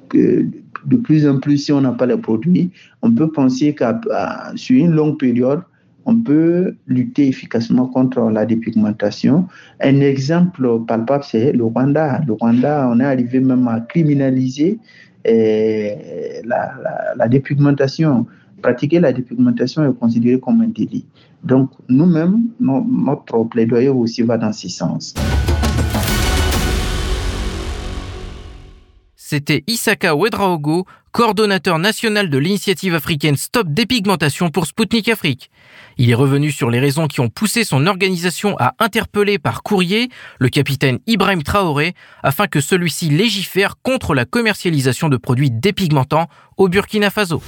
de plus en plus, si on n'a pas les produits, on peut penser qu'à sur une longue période, on peut lutter efficacement contre la dépigmentation. Un exemple palpable, c'est le Rwanda. Le Rwanda, on est arrivé même à criminaliser eh, la, la, la dépigmentation. Pratiquer la dépigmentation est considéré comme un délit. Donc, nous-mêmes, no, notre plaidoyer aussi va dans ce sens. C'était Isaka Ouedraogo, coordonnateur national de l'initiative africaine Stop Dépigmentation pour Spoutnik Afrique. Il est revenu sur les raisons qui ont poussé son organisation à interpeller par courrier le capitaine Ibrahim Traoré afin que celui-ci légifère contre la commercialisation de produits dépigmentants au Burkina Faso.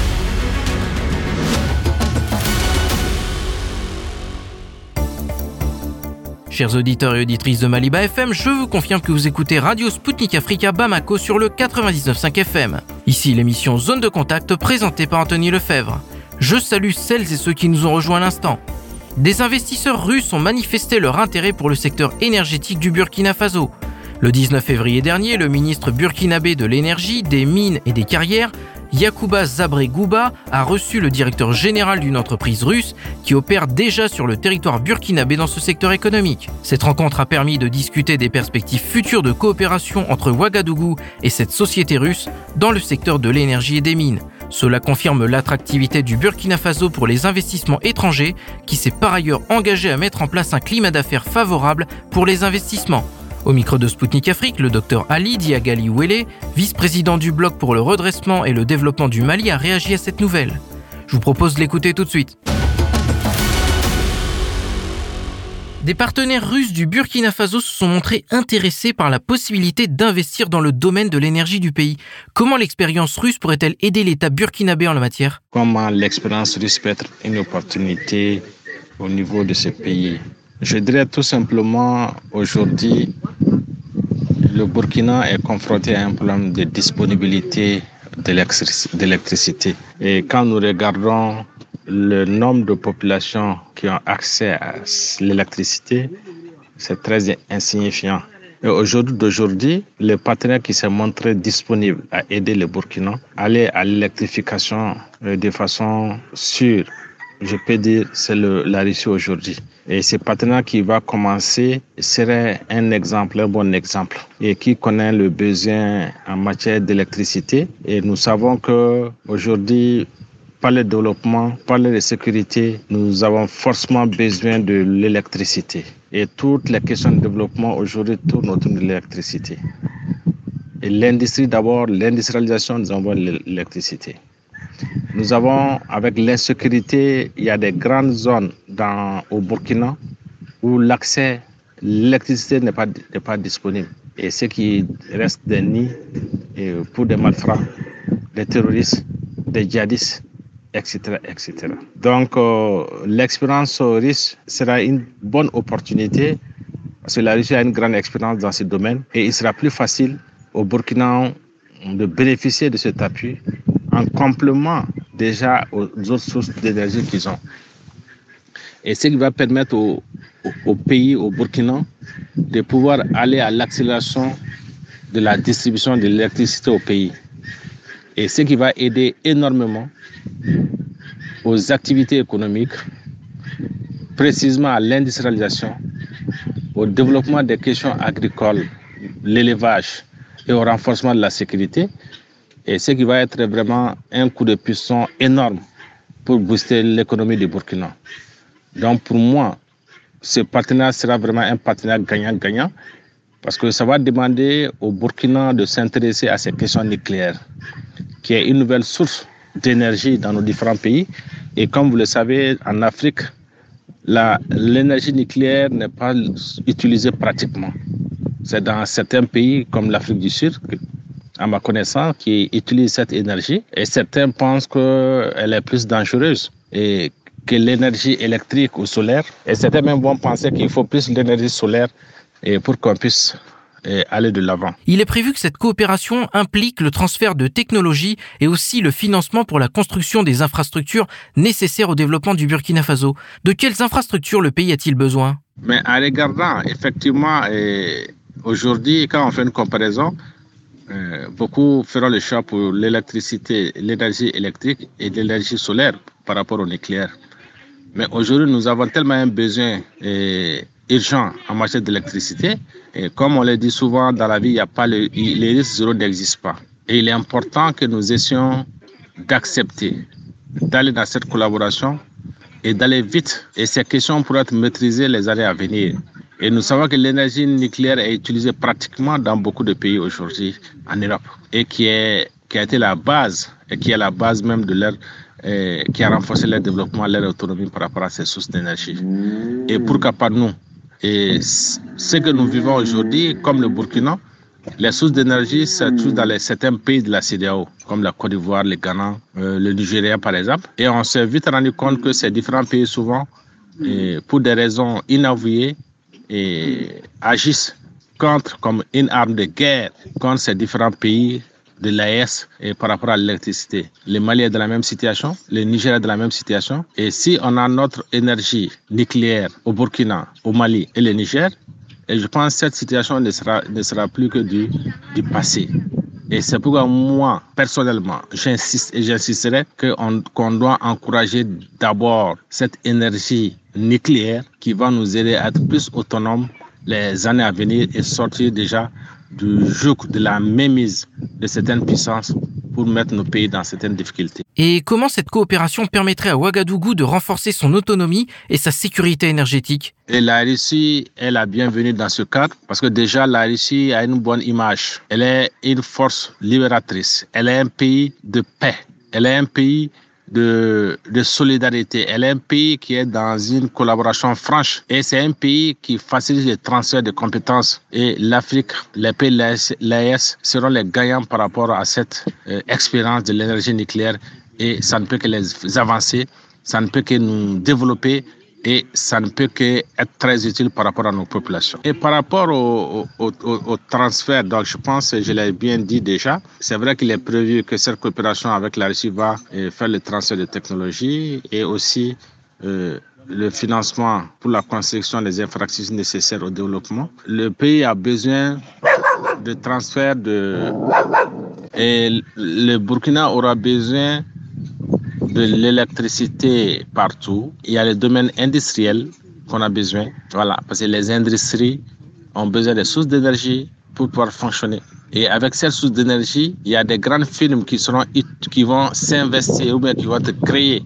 Chers auditeurs et auditrices de Maliba F M, je vous confirme que vous écoutez Radio Spoutnik Africa Bamako sur le quatre-vingt-dix-neuf virgule cinq F M. Ici l'émission Zone de Contact présentée par Anthony Lefebvre. Je salue celles et ceux qui nous ont rejoints à l'instant. Des investisseurs russes ont manifesté leur intérêt pour le secteur énergétique du Burkina Faso. Le dix-neuf février dernier, le ministre burkinabé de l'énergie, des mines et des carrières, Yacouba Zabré Gouba, a reçu le directeur général d'une entreprise russe qui opère déjà sur le territoire burkinabé dans ce secteur économique. Cette rencontre a permis de discuter des perspectives futures de coopération entre Ouagadougou et cette société russe dans le secteur de l'énergie et des mines. Cela confirme l'attractivité du Burkina Faso pour les investissements étrangers, qui s'est par ailleurs engagé à mettre en place un climat d'affaires favorable pour les investissements. Au micro de Spoutnik Afrique, le docteur Ali Diagali Ouele, vice-président du Bloc pour le redressement et le développement du Mali, a réagi à cette nouvelle. Je vous propose de l'écouter tout de suite. Des partenaires russes du Burkina Faso se sont montrés intéressés par la possibilité d'investir dans le domaine de l'énergie du pays. Comment l'expérience russe pourrait-elle aider l'État burkinabé en la matière ? Comment l'expérience russe peut être une opportunité au niveau de ce pays ? Je dirais tout simplement, aujourd'hui, le Burkina est confronté à un problème de disponibilité d'électricité. Et quand nous regardons le nombre de populations qui ont accès à l'électricité, c'est très insignifiant. Et aujourd'hui, d'aujourd'hui, les partenaires qui se montrent disponibles à aider le Burkina à aller à l'électrification de façon sûre, je peux dire, c'est le, la Russie aujourd'hui. Et ce partenaire qui va commencer serait un exemple, un bon exemple, et qui connaît le besoin en matière d'électricité. Et nous savons qu'aujourd'hui, par le développement, par la sécurité, nous avons forcément besoin de l'électricité. Et toutes les questions de développement aujourd'hui tournent autour de l'électricité. Et l'industrie d'abord, l'industrialisation, nous avons l'électricité. Nous avons, avec l'insécurité, il y a des grandes zones dans, au Burkina où l'accès, l'électricité n'est pas, n'est pas disponible. Et ce qui reste des nids pour des malfrats, des terroristes, des djihadistes, et cetera, et cetera. Donc, euh, l'expérience russe sera une bonne opportunité parce que la Russie a une grande expérience dans ce domaine et il sera plus facile au Burkina de bénéficier de cet appui en complément déjà aux autres sources d'énergie qu'ils ont. Et ce qui va permettre au, au, au pays, au Burkina, de pouvoir aller à l'accélération de la distribution de l'électricité au pays. Et ce qui va aider énormément aux activités économiques, précisément à l'industrialisation, au développement des questions agricoles, l'élevage et au renforcement de la sécurité. Et ce qui va être vraiment un coup de puissance énorme pour booster l'économie du Burkina. Donc pour moi, ce partenariat sera vraiment un partenariat gagnant-gagnant parce que ça va demander au Burkina de s'intéresser à ces questions nucléaires, qui est une nouvelle source d'énergie dans nos différents pays. Et comme vous le savez, en Afrique, la, l'énergie nucléaire n'est pas utilisée pratiquement. C'est dans certains pays comme l'Afrique du Sud, à ma connaissance, qui utilisent cette énergie. Et certains pensent qu'elle est plus dangereuse et que l'énergie électrique ou solaire. Et certains même vont penser qu'il faut plus l'énergie solaire et pour qu'on puisse aller de l'avant. Il est prévu que cette coopération implique le transfert de technologies et aussi le financement pour la construction des infrastructures nécessaires au développement du Burkina Faso. De quelles infrastructures le pays a-t-il besoin ? Mais en regardant, effectivement, et aujourd'hui, quand on fait une comparaison, euh, beaucoup feront le choix pour l'électricité, l'énergie électrique et l'énergie solaire par rapport au nucléaire. Mais aujourd'hui, nous avons tellement un besoin et urgent en matière d'électricité. Et comme on le dit souvent dans la vie, il y a pas le, les risques zéro n'existent pas. Et il est important que nous essayons d'accepter, d'aller dans cette collaboration et d'aller vite. Et ces questions pourraient être maîtrisées les années à venir. Et nous savons que l'énergie nucléaire est utilisée pratiquement dans beaucoup de pays aujourd'hui en Europe et qui, est, qui a été la base et qui est la base même de leur et qui a renforcé leur développement, leur autonomie par rapport à ces sources d'énergie. Et pourquoi pas nous ? Et ce que nous vivons aujourd'hui, comme le Burkina, les sources d'énergie se trouvent dans les, certains pays de la C E D E A O, comme la Côte d'Ivoire, le Ghana, euh, le Nigeria par exemple. Et on s'est vite rendu compte que ces différents pays, souvent, et pour des raisons inavouées, et agissent contre, comme une arme de guerre contre ces différents pays de l'A E S et par rapport à l'électricité. Le Mali est dans la même situation, le Niger est dans la même situation. Et si on a notre énergie nucléaire au Burkina, au Mali et le Niger, et je pense que cette situation ne sera, ne sera plus que du, du passé. Et c'est pourquoi moi, personnellement, j'insiste et j'insisterai qu'on, qu'on doit encourager d'abord cette énergie nucléaire qui va nous aider à être plus autonomes les années à venir et sortir déjà du joug de la mainmise de certaines puissances pour mettre nos pays dans certaines difficultés. Et comment cette coopération permettrait à Ouagadougou de renforcer son autonomie et sa sécurité énergétique? Et la Russie est la bienvenue dans ce cadre parce que déjà la Russie a une bonne image. Elle est une force libératrice. Elle est un pays de paix. Elle est un pays de, de solidarité. Elle est un pays qui est dans une collaboration franche. Et c'est un pays qui facilite le transfert de compétences. Et l'Afrique, les pays de l'A E S seront les gagnants par rapport à cette euh, expérience de l'énergie nucléaire. Et ça ne peut que les avancer, ça ne peut que nous développer et ça ne peut que être très utile par rapport à nos populations. Et par rapport au, au, au, au transfert, donc je pense, je l'ai bien dit déjà, c'est vrai qu'il est prévu que cette coopération avec la Russie va faire le transfert de technologies et aussi euh, le financement pour la construction des infrastructures nécessaires au développement. Le pays a besoin de transfert de... Et le Burkina aura besoin de l'électricité partout. Il y a les domaines industriels qu'on a besoin. Voilà, parce que les industries ont besoin de sources d'énergie pour pouvoir fonctionner. Et avec cette source d'énergie, il y a des grandes firmes qui, seront, qui vont s'investir ou bien qui vont être créées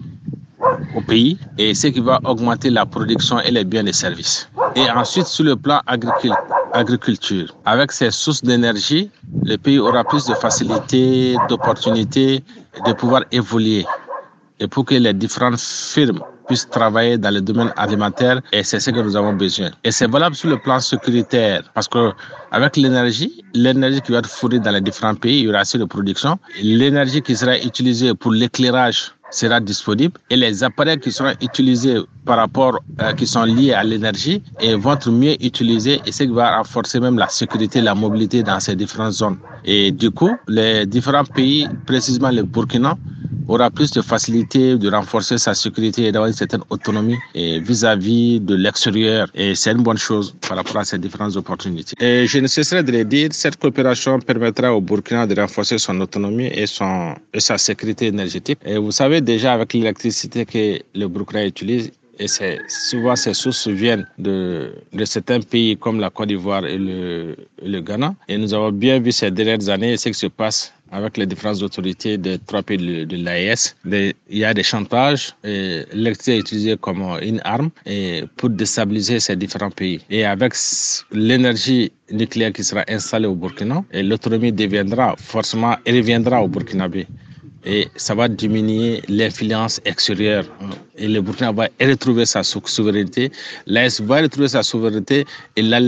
au pays et ce qui va augmenter la production et les biens et services. Et ensuite, sur le plan agricole, agriculture. Avec ces sources d'énergie, le pays aura plus de facilité, d'opportunités de pouvoir évoluer. Et pour que les différentes firmes puissent travailler dans le domaine alimentaire, et c'est ce que nous avons besoin. Et c'est valable sur le plan sécuritaire, parce que avec l'énergie, l'énergie qui va être fournie dans les différents pays, il y aura assez de production. L'énergie qui sera utilisée pour l'éclairage sera disponible et les appareils qui seront utilisés par rapport, euh, qui sont liés à l'énergie et vont être mieux utilisés et ce qui va renforcer même la sécurité, la mobilité dans ces différentes zones. Et du coup, les différents pays, précisément le Burkina, aura plus de facilité de renforcer sa sécurité et d'avoir une certaine autonomie et vis-à-vis de l'extérieur. Et c'est une bonne chose par rapport à ces différentes opportunités. Et je ne cesserai de le dire, cette coopération permettra au Burkina de renforcer son autonomie et, son, et sa sécurité énergétique. Et vous savez déjà avec l'électricité que le Burkina utilise, et c'est, souvent ces sources viennent de, de certains pays comme la Côte d'Ivoire et le, le Ghana. Et nous avons bien vu ces dernières années ce qui se passe avec les différentes autorités des trois pays de, de l'A E S. Il y a des chantages, et l'électricité est utilisée comme une arme et pour déstabiliser ces différents pays. Et avec l'énergie nucléaire qui sera installée au Burkina, et l'autonomie deviendra forcément, elle reviendra au Burkinabé. Et ça va diminuer l'influence extérieure. Et le Burkina va retrouver sa souveraineté. L'A E S va retrouver sa souveraineté et l'A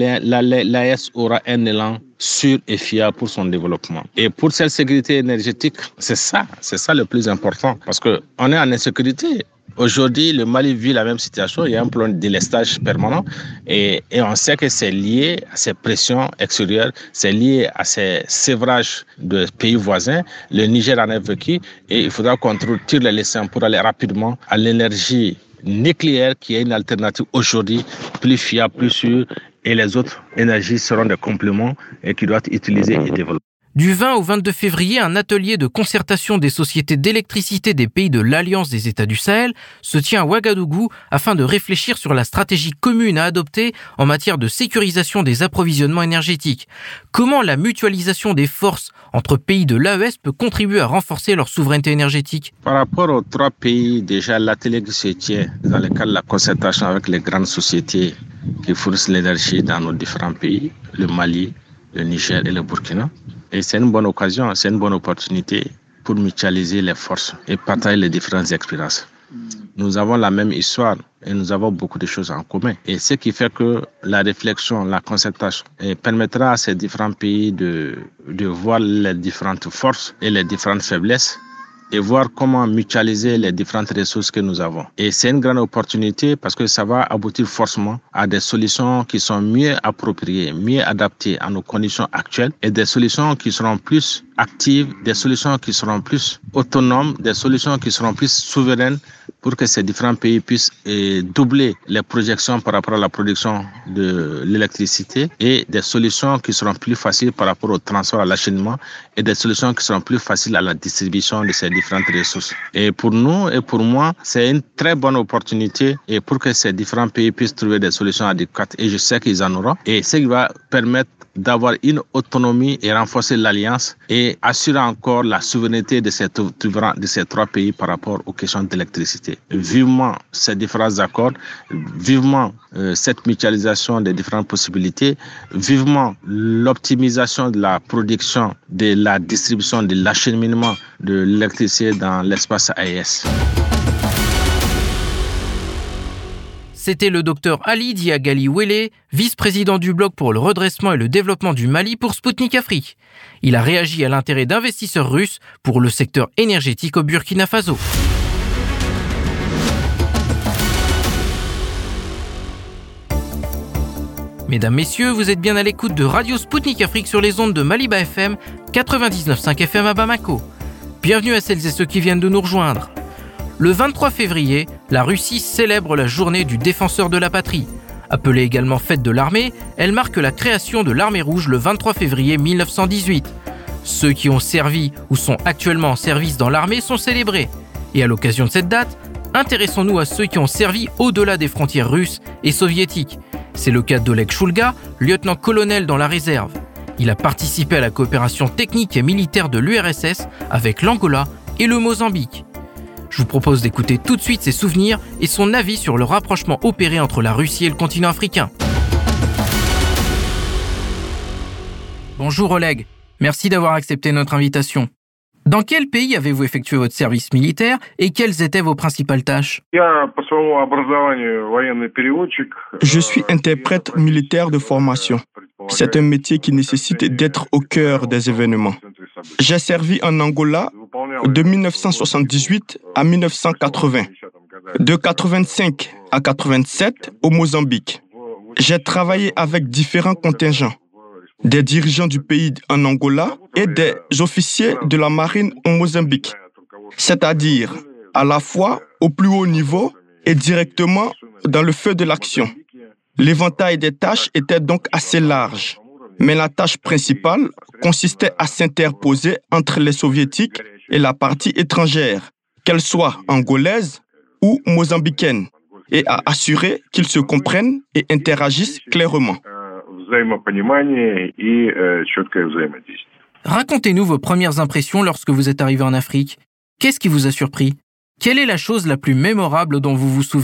E S aura un élan sûr et fiable pour son développement. Et pour cette sécurité énergétique, c'est ça, c'est ça le plus important. Parce qu'on est en insécurité. Aujourd'hui, le Mali vit la même situation. Il y a un plan de délestage permanent et, et on sait que c'est lié à ces pressions extérieures, c'est lié à ces séverages de pays voisins. Le Niger en est vécu et il faudra qu'on tire les leçons pour aller rapidement à l'énergie nucléaire qui est une alternative aujourd'hui plus fiable, plus sûre et les autres énergies seront des compléments et qui doivent être utilisées et développées. Du vingt au vingt-deux février, un atelier de concertation des sociétés d'électricité des pays de l'Alliance des États du Sahel se tient à Ouagadougou afin de réfléchir sur la stratégie commune à adopter en matière de sécurisation des approvisionnements énergétiques. Comment la mutualisation des forces entre pays de l'A E S peut contribuer à renforcer leur souveraineté énergétique? Par rapport aux trois pays, déjà l'atelier qui se tient dans le cadre de la concertation avec les grandes sociétés qui fournissent l'énergie dans nos différents pays, le Mali, le Niger et le Burkina. Et c'est une bonne occasion, c'est une bonne opportunité pour mutualiser les forces et partager les différentes expériences. Nous avons la même histoire et nous avons beaucoup de choses en commun. Et ce qui fait que la réflexion, la concertation permettra à ces différents pays de, de voir les différentes forces et les différentes faiblesses et voir comment mutualiser les différentes ressources que nous avons. Et c'est une grande opportunité parce que ça va aboutir forcément à des solutions qui sont mieux appropriées, mieux adaptées à nos conditions actuelles et des solutions qui seront plus actives, des solutions qui seront plus autonomes, des solutions qui seront plus souveraines pour que ces différents pays puissent eh, doubler les projections par rapport à la production de l'électricité et des solutions qui seront plus faciles par rapport au transport, à l'acheminement et des solutions qui seront plus faciles à la distribution de ces différentes ressources. Et pour nous et pour moi, c'est une très bonne opportunité et pour que ces différents pays puissent trouver des solutions adéquates et je sais qu'ils en auront et ce qui va permettre d'avoir une autonomie et renforcer l'alliance et assurer encore la souveraineté de ces, de ces trois pays par rapport aux questions d'électricité. Vivement ces différents accords, vivement euh, cette mutualisation des différentes possibilités, vivement l'optimisation de la production, de la distribution, de l'acheminement de l'électricité dans l'espace A E S. C'était le docteur Ali Diagali Wele, vice-président du Bloc pour le redressement et le développement du Mali pour Spoutnik Afrique. Il a réagi à l'intérêt d'investisseurs russes pour le secteur énergétique au Burkina Faso. Mesdames, Messieurs, vous êtes bien à l'écoute de Radio Spoutnik Afrique sur les ondes de Maliba F M, quatre-vingt-dix-neuf virgule cinq F M à Bamako. Bienvenue à celles et ceux qui viennent de nous rejoindre. Le vingt-trois février, la Russie célèbre la journée du défenseur de la patrie. Appelée également fête de l'armée, elle marque la création de l'armée rouge le vingt-trois février mille neuf cent dix-huit. Ceux qui ont servi ou sont actuellement en service dans l'armée sont célébrés. Et à l'occasion de cette date, intéressons-nous à ceux qui ont servi au-delà des frontières russes et soviétiques. C'est le cas d'Oleg Shulga, lieutenant-colonel dans la réserve. Il a participé à la coopération technique et militaire de l'U R S S avec l'Angola et le Mozambique. Je vous propose d'écouter tout de suite ses souvenirs et son avis sur le rapprochement opéré entre la Russie et le continent africain. Bonjour Oleg, merci d'avoir accepté notre invitation. Dans quel pays avez-vous effectué votre service militaire et quelles étaient vos principales tâches ? Je suis interprète militaire de formation. C'est un métier qui nécessite d'être au cœur des événements. J'ai servi en Angola de mille neuf cent soixante-dix-huit à mille neuf cent quatre-vingts, de quatre-vingt-cinq à quatre-vingt-sept au Mozambique. J'ai travaillé avec différents contingents, des dirigeants du pays en Angola et des officiers de la marine au Mozambique, c'est-à-dire à la fois au plus haut niveau et directement dans le feu de l'action. L'éventail des tâches était donc assez large, mais la tâche principale consistait à s'interposer entre les soviétiques et la partie étrangère, qu'elle soit angolaise ou mozambicaine, et à assurer qu'ils se comprennent et interagissent clairement. Racontez-nous vos premières impressions lorsque vous êtes arrivé en Afrique. Qu'est-ce qui vous a surpris ? Quelle est la chose la plus mémorable dont vous vous souvenez ?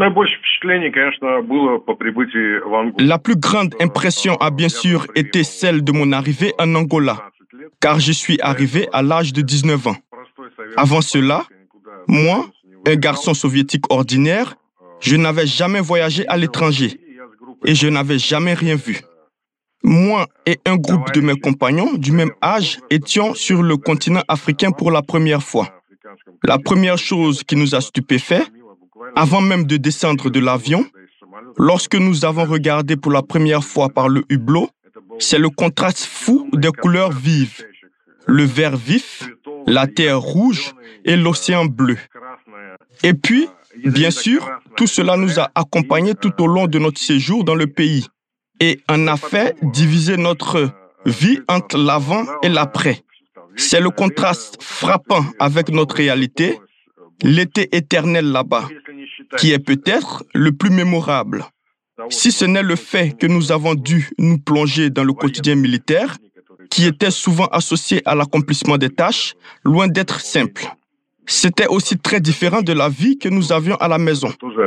La plus grande impression a bien sûr été celle de mon arrivée en Angola, car je suis arrivé à l'âge de dix-neuf ans. Avant cela, moi, un garçon soviétique ordinaire, je n'avais jamais voyagé à l'étranger et je n'avais jamais rien vu. Moi et un groupe de mes compagnons du même âge étions sur le continent africain pour la première fois. La première chose qui nous a stupéfaits, avant même de descendre de l'avion, lorsque nous avons regardé pour la première fois par le hublot, c'est le contraste fou des couleurs vives. Le vert vif, la terre rouge et l'océan bleu. Et puis, bien sûr, tout cela nous a accompagnés tout au long de notre séjour dans le pays et en a fait diviser notre vie entre l'avant et l'après. C'est le contraste frappant avec notre réalité, l'été éternel là-bas, qui est peut-être le plus mémorable. Si ce n'est le fait que nous avons dû nous plonger dans le quotidien militaire, qui était souvent associé à l'accomplissement des tâches, loin d'être simple. C'était aussi très différent de la vie que nous avions à la maison.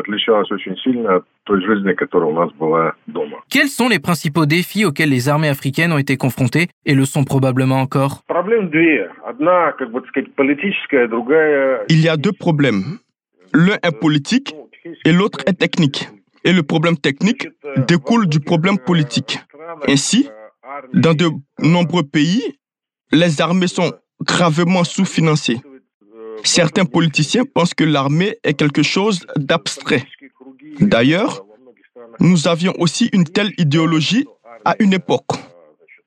Quels sont les principaux défis auxquels les armées africaines ont été confrontées et le sont probablement encore ? Il y a deux problèmes. L'un est politique et l'autre est technique. Et le problème technique découle du problème politique. Ainsi, dans de nombreux pays, les armées sont gravement sous-financées. Certains politiciens pensent que l'armée est quelque chose d'abstrait. D'ailleurs, nous avions aussi une telle idéologie à une époque.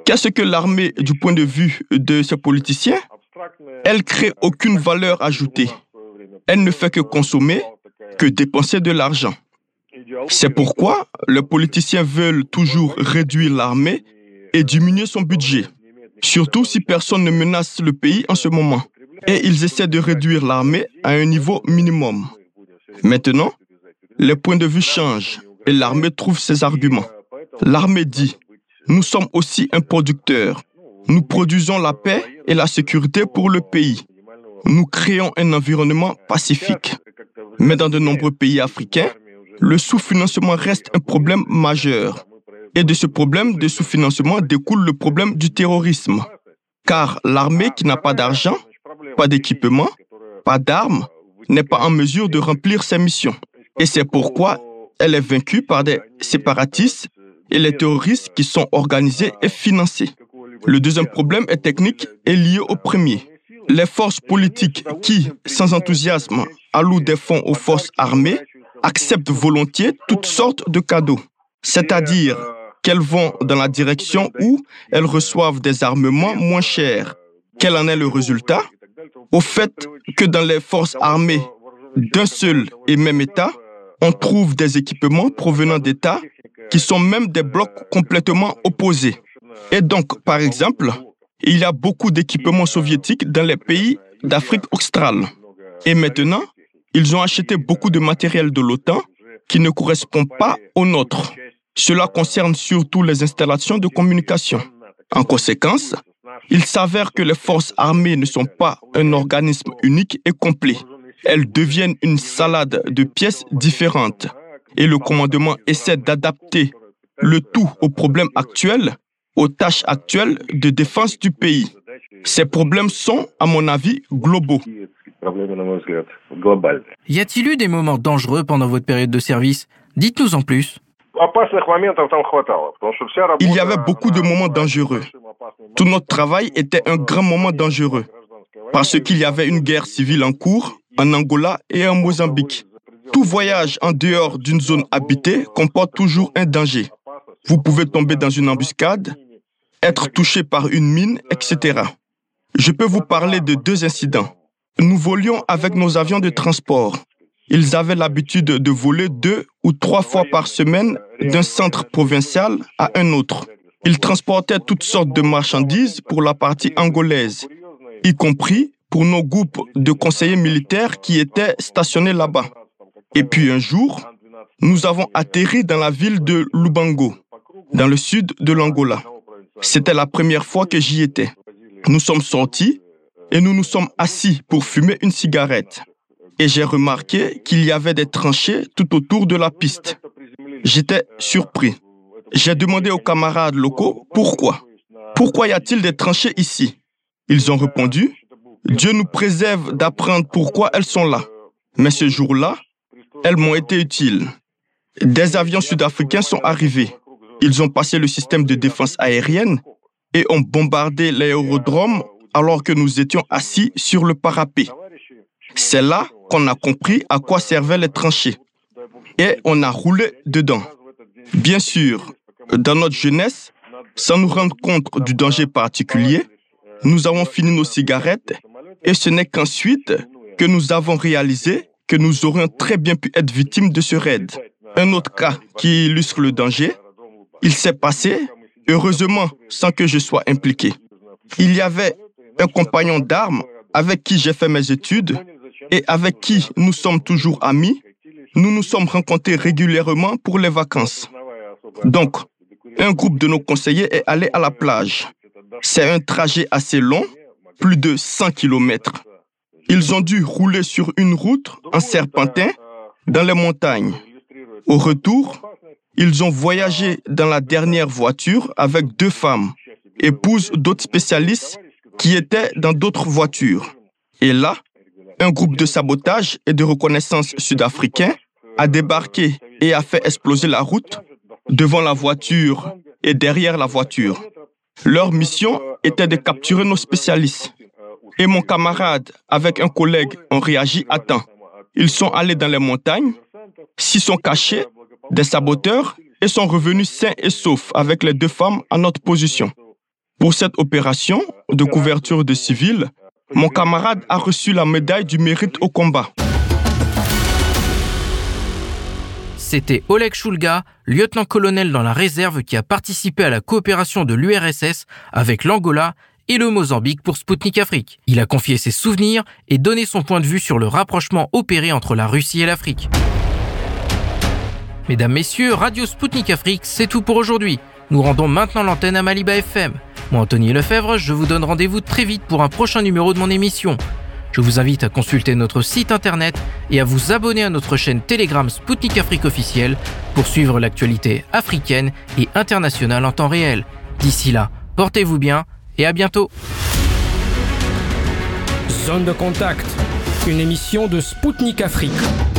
Qu'est-ce que l'armée du point de vue de ces politiciens? Elle crée aucune valeur ajoutée. Elle ne fait que consommer, que dépenser de l'argent. C'est pourquoi les politiciens veulent toujours réduire l'armée et diminuer son budget, surtout si personne ne menace le pays en ce moment. Et ils essaient de réduire l'armée à un niveau minimum. Maintenant, les points de vue changent et l'armée trouve ses arguments. L'armée dit « Nous sommes aussi un producteur. Nous produisons la paix et la sécurité pour le pays. Nous créons un environnement pacifique. » Mais dans de nombreux pays africains, le sous-financement reste un problème majeur. Et de ce problème de sous-financement découle le problème du terrorisme. Car l'armée qui n'a pas d'argent, pas d'équipement, pas d'armes, n'est pas en mesure de remplir ses missions. Et c'est pourquoi elle est vaincue par des séparatistes et les terroristes qui sont organisés et financés. Le deuxième problème est technique et lié au premier. Les forces politiques qui, sans enthousiasme, allouent des fonds aux forces armées, acceptent volontiers toutes sortes de cadeaux. C'est-à-dire qu'elles vont dans la direction où elles reçoivent des armements moins chers. Quel en est le résultat? Au fait que dans les forces armées d'un seul et même État, on trouve des équipements provenant d'États qui sont même des blocs complètement opposés. Et donc, par exemple, il y a beaucoup d'équipements soviétiques dans les pays d'Afrique australe. Et maintenant, ils ont acheté beaucoup de matériel de l'OTAN qui ne correspond pas au nôtre. Cela concerne surtout les installations de communication. En conséquence, il s'avère que les forces armées ne sont pas un organisme unique et complet. Elles deviennent une salade de pièces différentes. Et le commandement essaie d'adapter le tout aux problèmes actuels, aux tâches actuelles de défense du pays. Ces problèmes sont, à mon avis, globaux. Y a-t-il eu des moments dangereux pendant votre période de service? Dites-nous en plus. Il y avait beaucoup de moments dangereux. Tout notre travail était un grand moment dangereux, parce qu'il y avait une guerre civile en cours en Angola et en Mozambique. Tout voyage en dehors d'une zone habitée comporte toujours un danger. Vous pouvez tomber dans une embuscade, être touché par une mine, et cetera. Je peux vous parler de deux incidents. Nous volions avec nos avions de transport. Ils avaient l'habitude de voler deux ou trois fois par semaine d'un centre provincial à un autre. Ils transportaient toutes sortes de marchandises pour la partie angolaise, y compris pour nos groupes de conseillers militaires qui étaient stationnés là-bas. Et puis un jour, nous avons atterri dans la ville de Lubango, dans le sud de l'Angola. C'était la première fois que j'y étais. Nous sommes sortis et nous nous sommes assis pour fumer une cigarette. Et j'ai remarqué qu'il y avait des tranchées tout autour de la piste. J'étais surpris. J'ai demandé aux camarades locaux pourquoi. Pourquoi y a-t-il des tranchées ici? Ils ont répondu, Dieu nous préserve d'apprendre pourquoi elles sont là. Mais ce jour-là, elles m'ont été utiles. Des avions sud-africains sont arrivés. Ils ont passé le système de défense aérienne et ont bombardé l'aérodrome alors que nous étions assis sur le parapet. C'est là qu'on a compris à quoi servaient les tranchées. Et on a roulé dedans. Bien sûr, dans notre jeunesse, sans nous rendre compte du danger particulier, nous avons fini nos cigarettes et ce n'est qu'ensuite que nous avons réalisé que nous aurions très bien pu être victimes de ce raid. Un autre cas qui illustre le danger, il s'est passé, heureusement sans que je sois impliqué. Il y avait un compagnon d'armes avec qui j'ai fait mes études et avec qui nous sommes toujours amis. Nous nous sommes rencontrés régulièrement pour les vacances. Donc, un groupe de nos conseillers est allé à la plage. C'est un trajet assez long, plus de cent kilomètres. Ils ont dû rouler sur une route en serpentin dans les montagnes. Au retour, ils ont voyagé dans la dernière voiture avec deux femmes, épouses d'autres spécialistes qui étaient dans d'autres voitures. Et là, un groupe de sabotage et de reconnaissance sud-africain a débarqué et a fait exploser la route devant la voiture et derrière la voiture. Leur mission était de capturer nos spécialistes. Et mon camarade, avec un collègue, ont réagi à temps. Ils sont allés dans les montagnes, s'y sont cachés, des saboteurs, et sont revenus sains et saufs avec les deux femmes à notre position. Pour cette opération de couverture de civils, mon camarade a reçu la médaille du mérite au combat. C'était Oleg Shulga, lieutenant-colonel dans la réserve qui a participé à la coopération de l'U R S S avec l'Angola et le Mozambique pour Spoutnik Afrique. Il a confié ses souvenirs et donné son point de vue sur le rapprochement opéré entre la Russie et l'Afrique. Mesdames, Messieurs, Radio Spoutnik Afrique, c'est tout pour aujourd'hui. Nous rendons maintenant l'antenne à Maliba F M. Moi, Anthony Lefebvre, je vous donne rendez-vous très vite pour un prochain numéro de mon émission. Je vous invite à consulter notre site internet et à vous abonner à notre chaîne Telegram Spoutnik Afrique officielle pour suivre l'actualité africaine et internationale en temps réel. D'ici là, portez-vous bien et à bientôt. Zone de contact, une émission de Spoutnik Afrique.